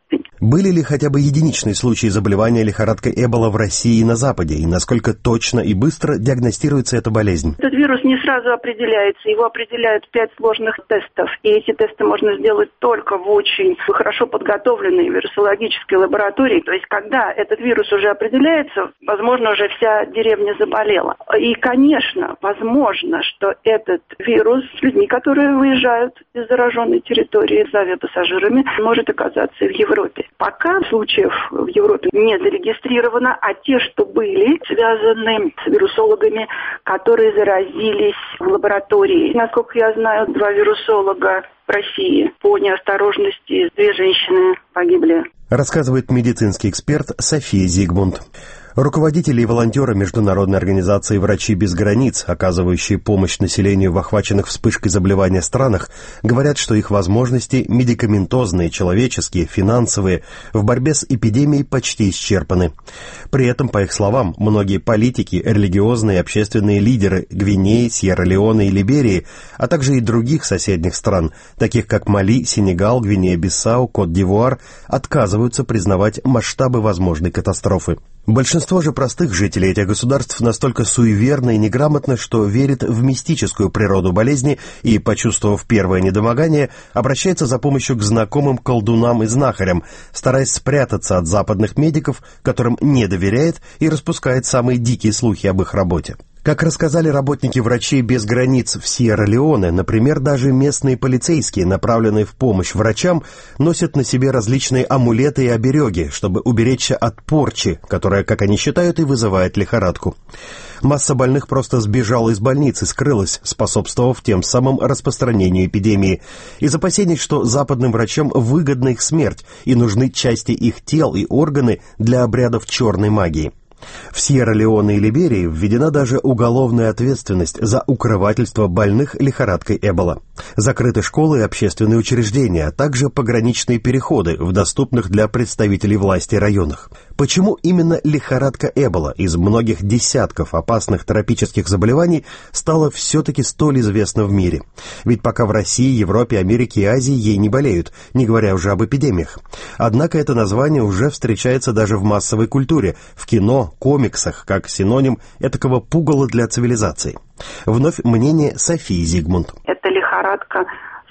степень. Были ли хотя бы единичные случаи заболевания лихорадкой Эбола в России и на Западе? И насколько точно и быстро диагностируется эта болезнь? Этот вирус не сразу определяется. Его определяют пять сложных тестов. И эти тесты можно сделать только в очень хорошо подготовленной вирусологической лаборатории. То есть, когда этот вирус уже определяется, возможно, уже вся деревня заболела. И, конечно, возможно, что этот вирус с людьми, которые выезжают из зараженной территории с авиапассажирами, может оказаться и в Европе. Пока случаев в Европе не зарегистрировано, а те, что были связаны с вирусологами, которые заразились в лаборатории. Насколько я знаю, два вирусолога в России по неосторожности, две женщины погибли. Рассказывает медицинский эксперт София Зигмунд. Руководители и волонтеры Международной организации «Врачи без границ», оказывающие помощь населению в охваченных вспышкой заболевания странах, говорят, что их возможности медикаментозные, человеческие, финансовые в борьбе с эпидемией почти исчерпаны. При этом, по их словам, многие политики, религиозные и общественные лидеры Гвинеи, Сьерра-Леоне и Либерии, а также и других соседних стран, таких как Мали, Сенегал, Гвинея-Биссау, Кот-д'Ивуар, отказываются признавать масштабы возможной катастрофы. Большинство же простых жителей этих государств настолько суеверно и неграмотно, что верит в мистическую природу болезни и, почувствовав первое недомогание, обращается за помощью к знакомым колдунам и знахарям, стараясь спрятаться от западных медиков, которым не доверяет и распускает самые дикие слухи об их работе. Как рассказали работники «Врачей без границ» в Сьерра-Леоне, например, даже местные полицейские, направленные в помощь врачам, носят на себе различные амулеты и обереги, чтобы уберечься от порчи, которая, как они считают, и вызывает лихорадку. Масса больных просто сбежала из больницы, скрылась, способствовав тем самым распространению эпидемии, из опасений, что западным врачам выгодна их смерть и нужны части их тел и органы для обрядов черной магии. В Сьерра-Леоне и Либерии введена даже уголовная ответственность за укрывательство больных лихорадкой Эбола. Закрыты школы и общественные учреждения, а также пограничные переходы в доступных для представителей власти районах. Почему именно лихорадка Эбола из многих десятков опасных тропических заболеваний стала все-таки столь известна в мире? Ведь пока в России, Европе, Америке и Азии ей не болеют, не говоря уже об эпидемиях. Однако это название уже встречается даже в массовой культуре, в кино, комиксах, как синоним этакого пугала для цивилизации. Вновь мнение Софии Зигмунд. Эта лихорадка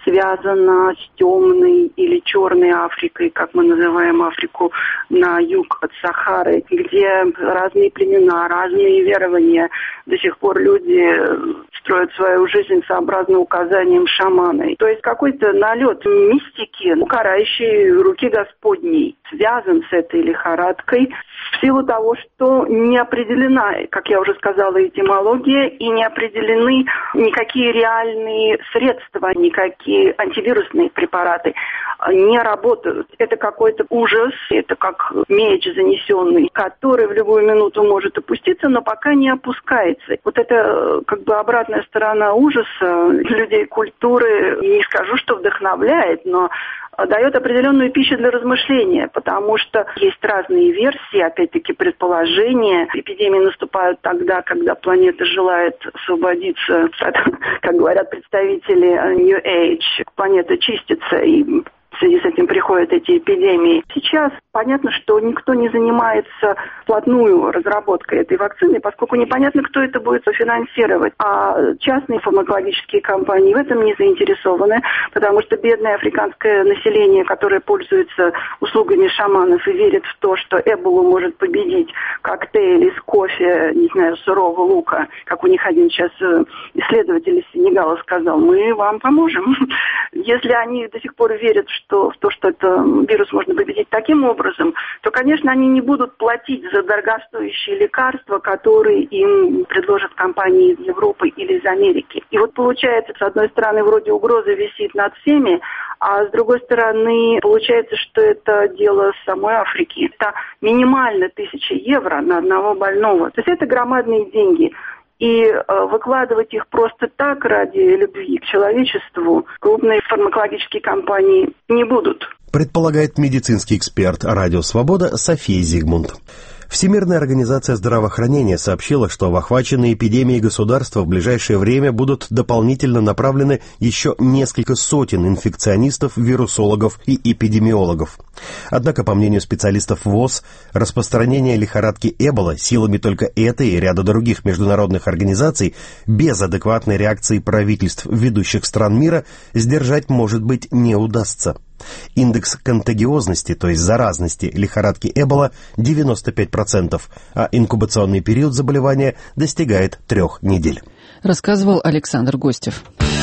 связана с темной или черной Африкой, как мы называем Африку, на юг от Сахары, где разные племена, разные верования. До сих пор люди строят свою жизнь сообразно указаниям шамана. То есть какой-то налет мистики, карающей руки Господней, связан с этой лихорадкой в силу того, что не определена, как я уже сказала, этимология, и не определены никакие реальные средства, никакие антивирусные препараты не работают. Это какой-то ужас, это как меч занесенный, который в любую минуту может опуститься, но пока не опускается. Вот это как бы обратная сторона ужаса людей культуры, не скажу, что вдохновляет, но дает определенную пищу для размышления, потому что есть разные версии, опять-таки предположения. Эпидемии наступают тогда, когда планета желает освободиться от, как говорят представители New Age, планета чистится, и в связи с этим приходят эти эпидемии. Сейчас понятно, что никто не занимается вплотную разработкой этой вакцины, поскольку непонятно, кто это будет финансировать. А частные фармакологические компании в этом не заинтересованы, потому что бедное африканское население, которое пользуется услугами шаманов и верит в то, что Эболу может победить коктейль из кофе, не знаю, сурового лука, как у них один сейчас исследователь из Сенегала сказал, мы вам поможем. Если они до сих пор верят что, в то, что это вирус можно победить таким образом, то, конечно, они не будут платить за дорогостоящие лекарства, которые им предложат компании из Европы или из Америки. И вот получается, с одной стороны, вроде угроза висит над всеми, а с другой стороны, получается, что это дело самой Африки. Это минимально тысяча евро на одного больного. То есть это громадные деньги. И э, выкладывать их просто так ради любви к человечеству крупные фармакологические компании не будут. Предполагает медицинский эксперт «Радио Свобода» София Зигмунд. Всемирная организация здравоохранения сообщила, что в охваченные эпидемией государства в ближайшее время будут дополнительно направлены еще несколько сотен инфекционистов, вирусологов и эпидемиологов. Однако, по мнению специалистов ВОЗ, распространение лихорадки Эбола силами только этой и ряда других международных организаций без адекватной реакции правительств ведущих стран мира сдержать, может быть, не удастся. Индекс контагиозности, то есть заразности лихорадки Эбола, девяносто пять процентов, а инкубационный период заболевания достигает трех недель. Рассказывал Александр Гостев.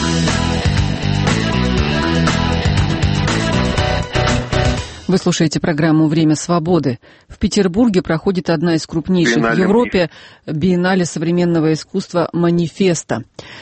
Вы слушаете программу «Время свободы». В Петербурге проходит одна из крупнейших в Европе биеннале современного искусства «Манифеста».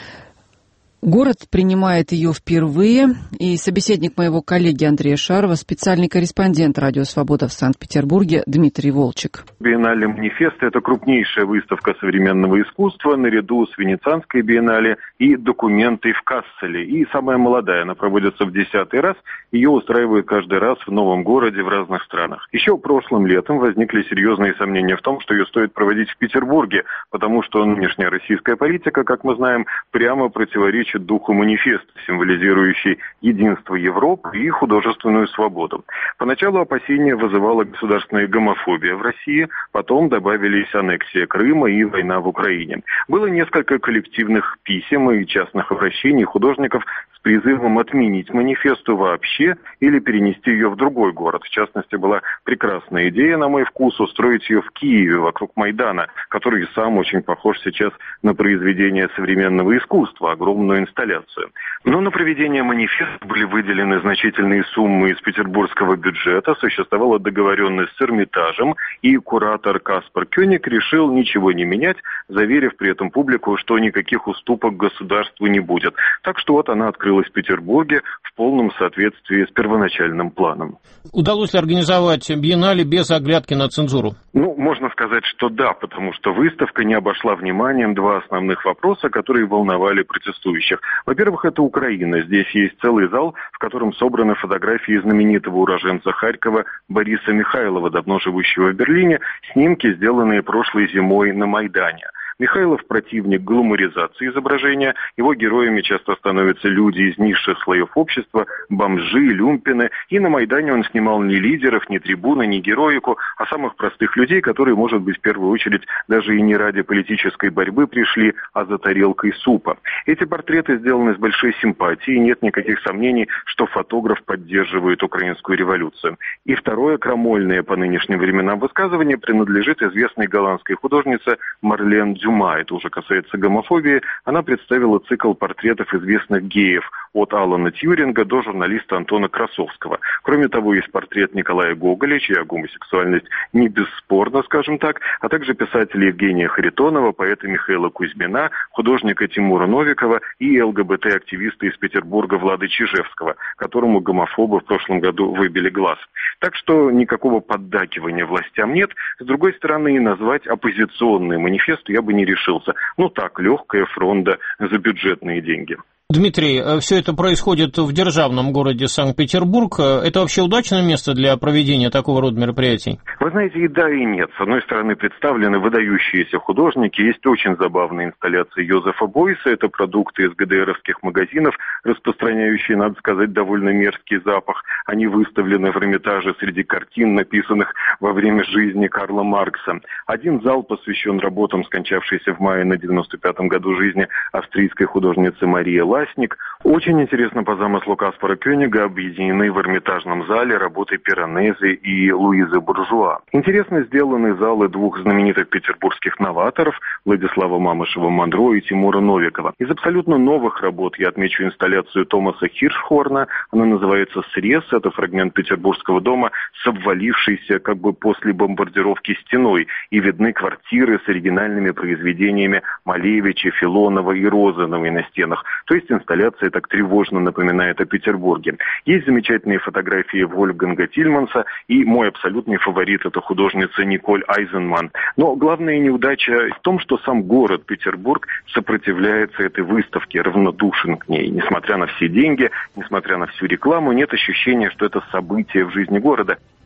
Город принимает ее впервые, и собеседник моего коллеги Андрея Шарова, специальный корреспондент «Радио Свобода» в Санкт-Петербурге Дмитрий Волчек. Биеннале «Манифеста» — это крупнейшая выставка современного искусства наряду с Венецианской биеннале и «Документой» в Касселе. И самая молодая, она проводится в десятый раз, ее устраивают каждый раз в новом городе в разных странах. Еще прошлым летом возникли серьезные сомнения в том, что ее стоит проводить в Петербурге, потому что нынешняя российская политика, как мы знаем, прямо противоречит духу манифеста, символизирующий единство Европы и художественную свободу. Поначалу опасения вызывала государственная гомофобия в России, потом добавились аннексия Крыма и война в Украине. Было несколько коллективных писем и частных обращений художников с призывом отменить манифесту вообще или перенести ее в другой город. В частности, была прекрасная идея, на мой вкус, устроить ее в Киеве, вокруг Майдана, который сам очень похож сейчас на произведение современного искусства, огромную инсталляцию. Но на проведение манифеста были выделены значительные суммы из петербургского бюджета, существовала договоренность с Эрмитажем, и куратор Каспар Кёник решил ничего не менять, заверив при этом публику, что никаких уступок государству не будет. Так что вот она открылась в Петербурге в полном соответствии с первоначальным планом. Удалось ли организовать биеннале без оглядки на цензуру? Ну, можно сказать, что да, потому что выставка не обошла вниманием два основных вопроса, которые волновали протестующих. Во-первых, это Украина. Здесь есть целый зал, в котором собраны фотографии знаменитого уроженца Харькова Бориса Михайлова, давно живущего в Берлине, снимки, сделанные прошлой зимой на Майдане. Михайлов – противник гломоризации изображения. Его героями часто становятся люди из низших слоев общества, бомжи, люмпины. И на Майдане он снимал не лидеров, не трибуны, не героику, а самых простых людей, которые, может быть, в первую очередь даже и не ради политической борьбы пришли, а за тарелкой супа. Эти портреты сделаны с большой симпатией, нет никаких сомнений, что фотограф поддерживает украинскую революцию. И второе крамольное по нынешним временам высказывание принадлежит известной голландской художнице Марлен Дюма. Это уже касается гомофобии. Она представила цикл портретов известных геев от Алана Тьюринга до журналиста Антона Красовского. Кроме того, есть портрет Николая Гоголя, чья гомосексуальность не бесспорна, скажем так, а также писателя Евгения Харитонова, поэта Михаила Кузьмина, художника Тимура Новикова и ЛГБТ-активиста из Петербурга Влада Чижевского, которому гомофобы в прошлом году выбили глаз. Так что никакого поддакивания властям нет. С другой стороны, и назвать оппозиционный манифест я бы не решился. Ну так, легкая фронта за бюджетные деньги. Дмитрий, все это происходит в державном городе Санкт-Петербург. Это вообще удачное место для проведения такого рода мероприятий? Вы знаете, и да, и нет. С одной стороны, представлены выдающиеся художники. Есть очень забавные инсталляции Йозефа Бойса. Это продукты из ГДРовских магазинов, распространяющие, надо сказать, довольно мерзкий запах. Они выставлены в Эрмитаже среди картин, написанных во время жизни Карла Маркса. Один зал посвящен работам скончавшейся в мае на девяносто пятом году жизни австрийской художницы Марии Ласник. Очень интересно, по замыслу Каспара Кёнига объединены в Эрмитажном зале работы Пиранези и Луизы Буржуа. Интересно сделаны залы двух знаменитых петербургских новаторов Владислава Мамышева-Монро и Тимура Новикова. Из абсолютно новых работ я отмечу инсталляцию Томаса Хиршхорна. Она называется «Срез». Это фрагмент Петербургского дома с обвалившейся как бы после бомбардировки стеной. И видны квартиры с оригинальными произведениями Малевича, Филонова и Розановой на стенах. То есть инсталляция так тревожно напоминает о Петербурге. Есть замечательные фотографии Вольфганга Тильманса, и мой абсолютный фаворит — это художница Николь Айзенман. Но главная неудача в том, что сам город Петербург сопротивляется этой выставке, равнодушен к ней. Несмотря на все деньги, несмотря на всю рекламу, нет ощущения, что это событие в жизни города.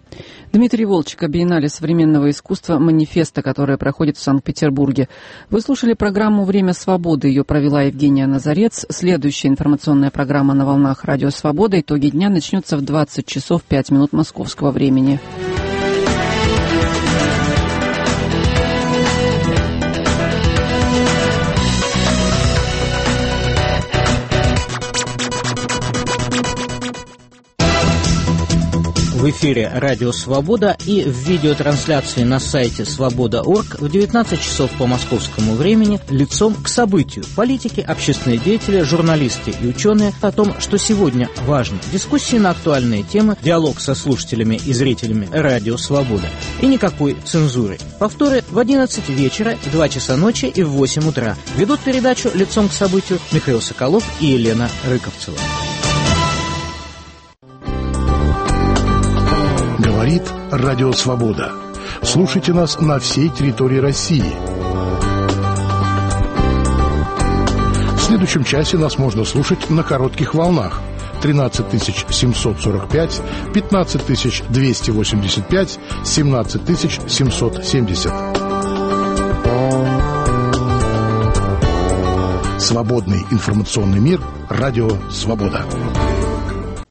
Дмитрий Волчек, биеннале современного искусства «Манифеста», которая проходит в Санкт-Петербурге. Вы слушали программу «Время свободы». Ее провела Евгения Назарец. Следующая информационная программа на волнах Радио Свобода. Итоги дня начнется в двадцать часов пять минут московского времени. В эфире «Радио Свобода» и в видеотрансляции на сайте свобода точка орг в девятнадцать часов по московскому времени «Лицом к событию». Политики, общественные деятели, журналисты и ученые о том, что сегодня важно. Дискуссии на актуальные темы, диалог со слушателями и зрителями «Радио Свобода». И никакой цензуры. Повторы в одиннадцать вечера, в два часа ночи и в восемь утра. Ведут передачу «Лицом к событию» Михаил Соколов и Елена Рыковцева. Говорит Радио Свобода. Слушайте нас на всей территории России. В следующем часе нас можно слушать на коротких волнах. тринадцать тысяч семьсот сорок пять, пятнадцать тысяч двести восемьдесят пять, семнадцать тысяч семьсот семьдесят. Свободный информационный мир. Радио Свобода.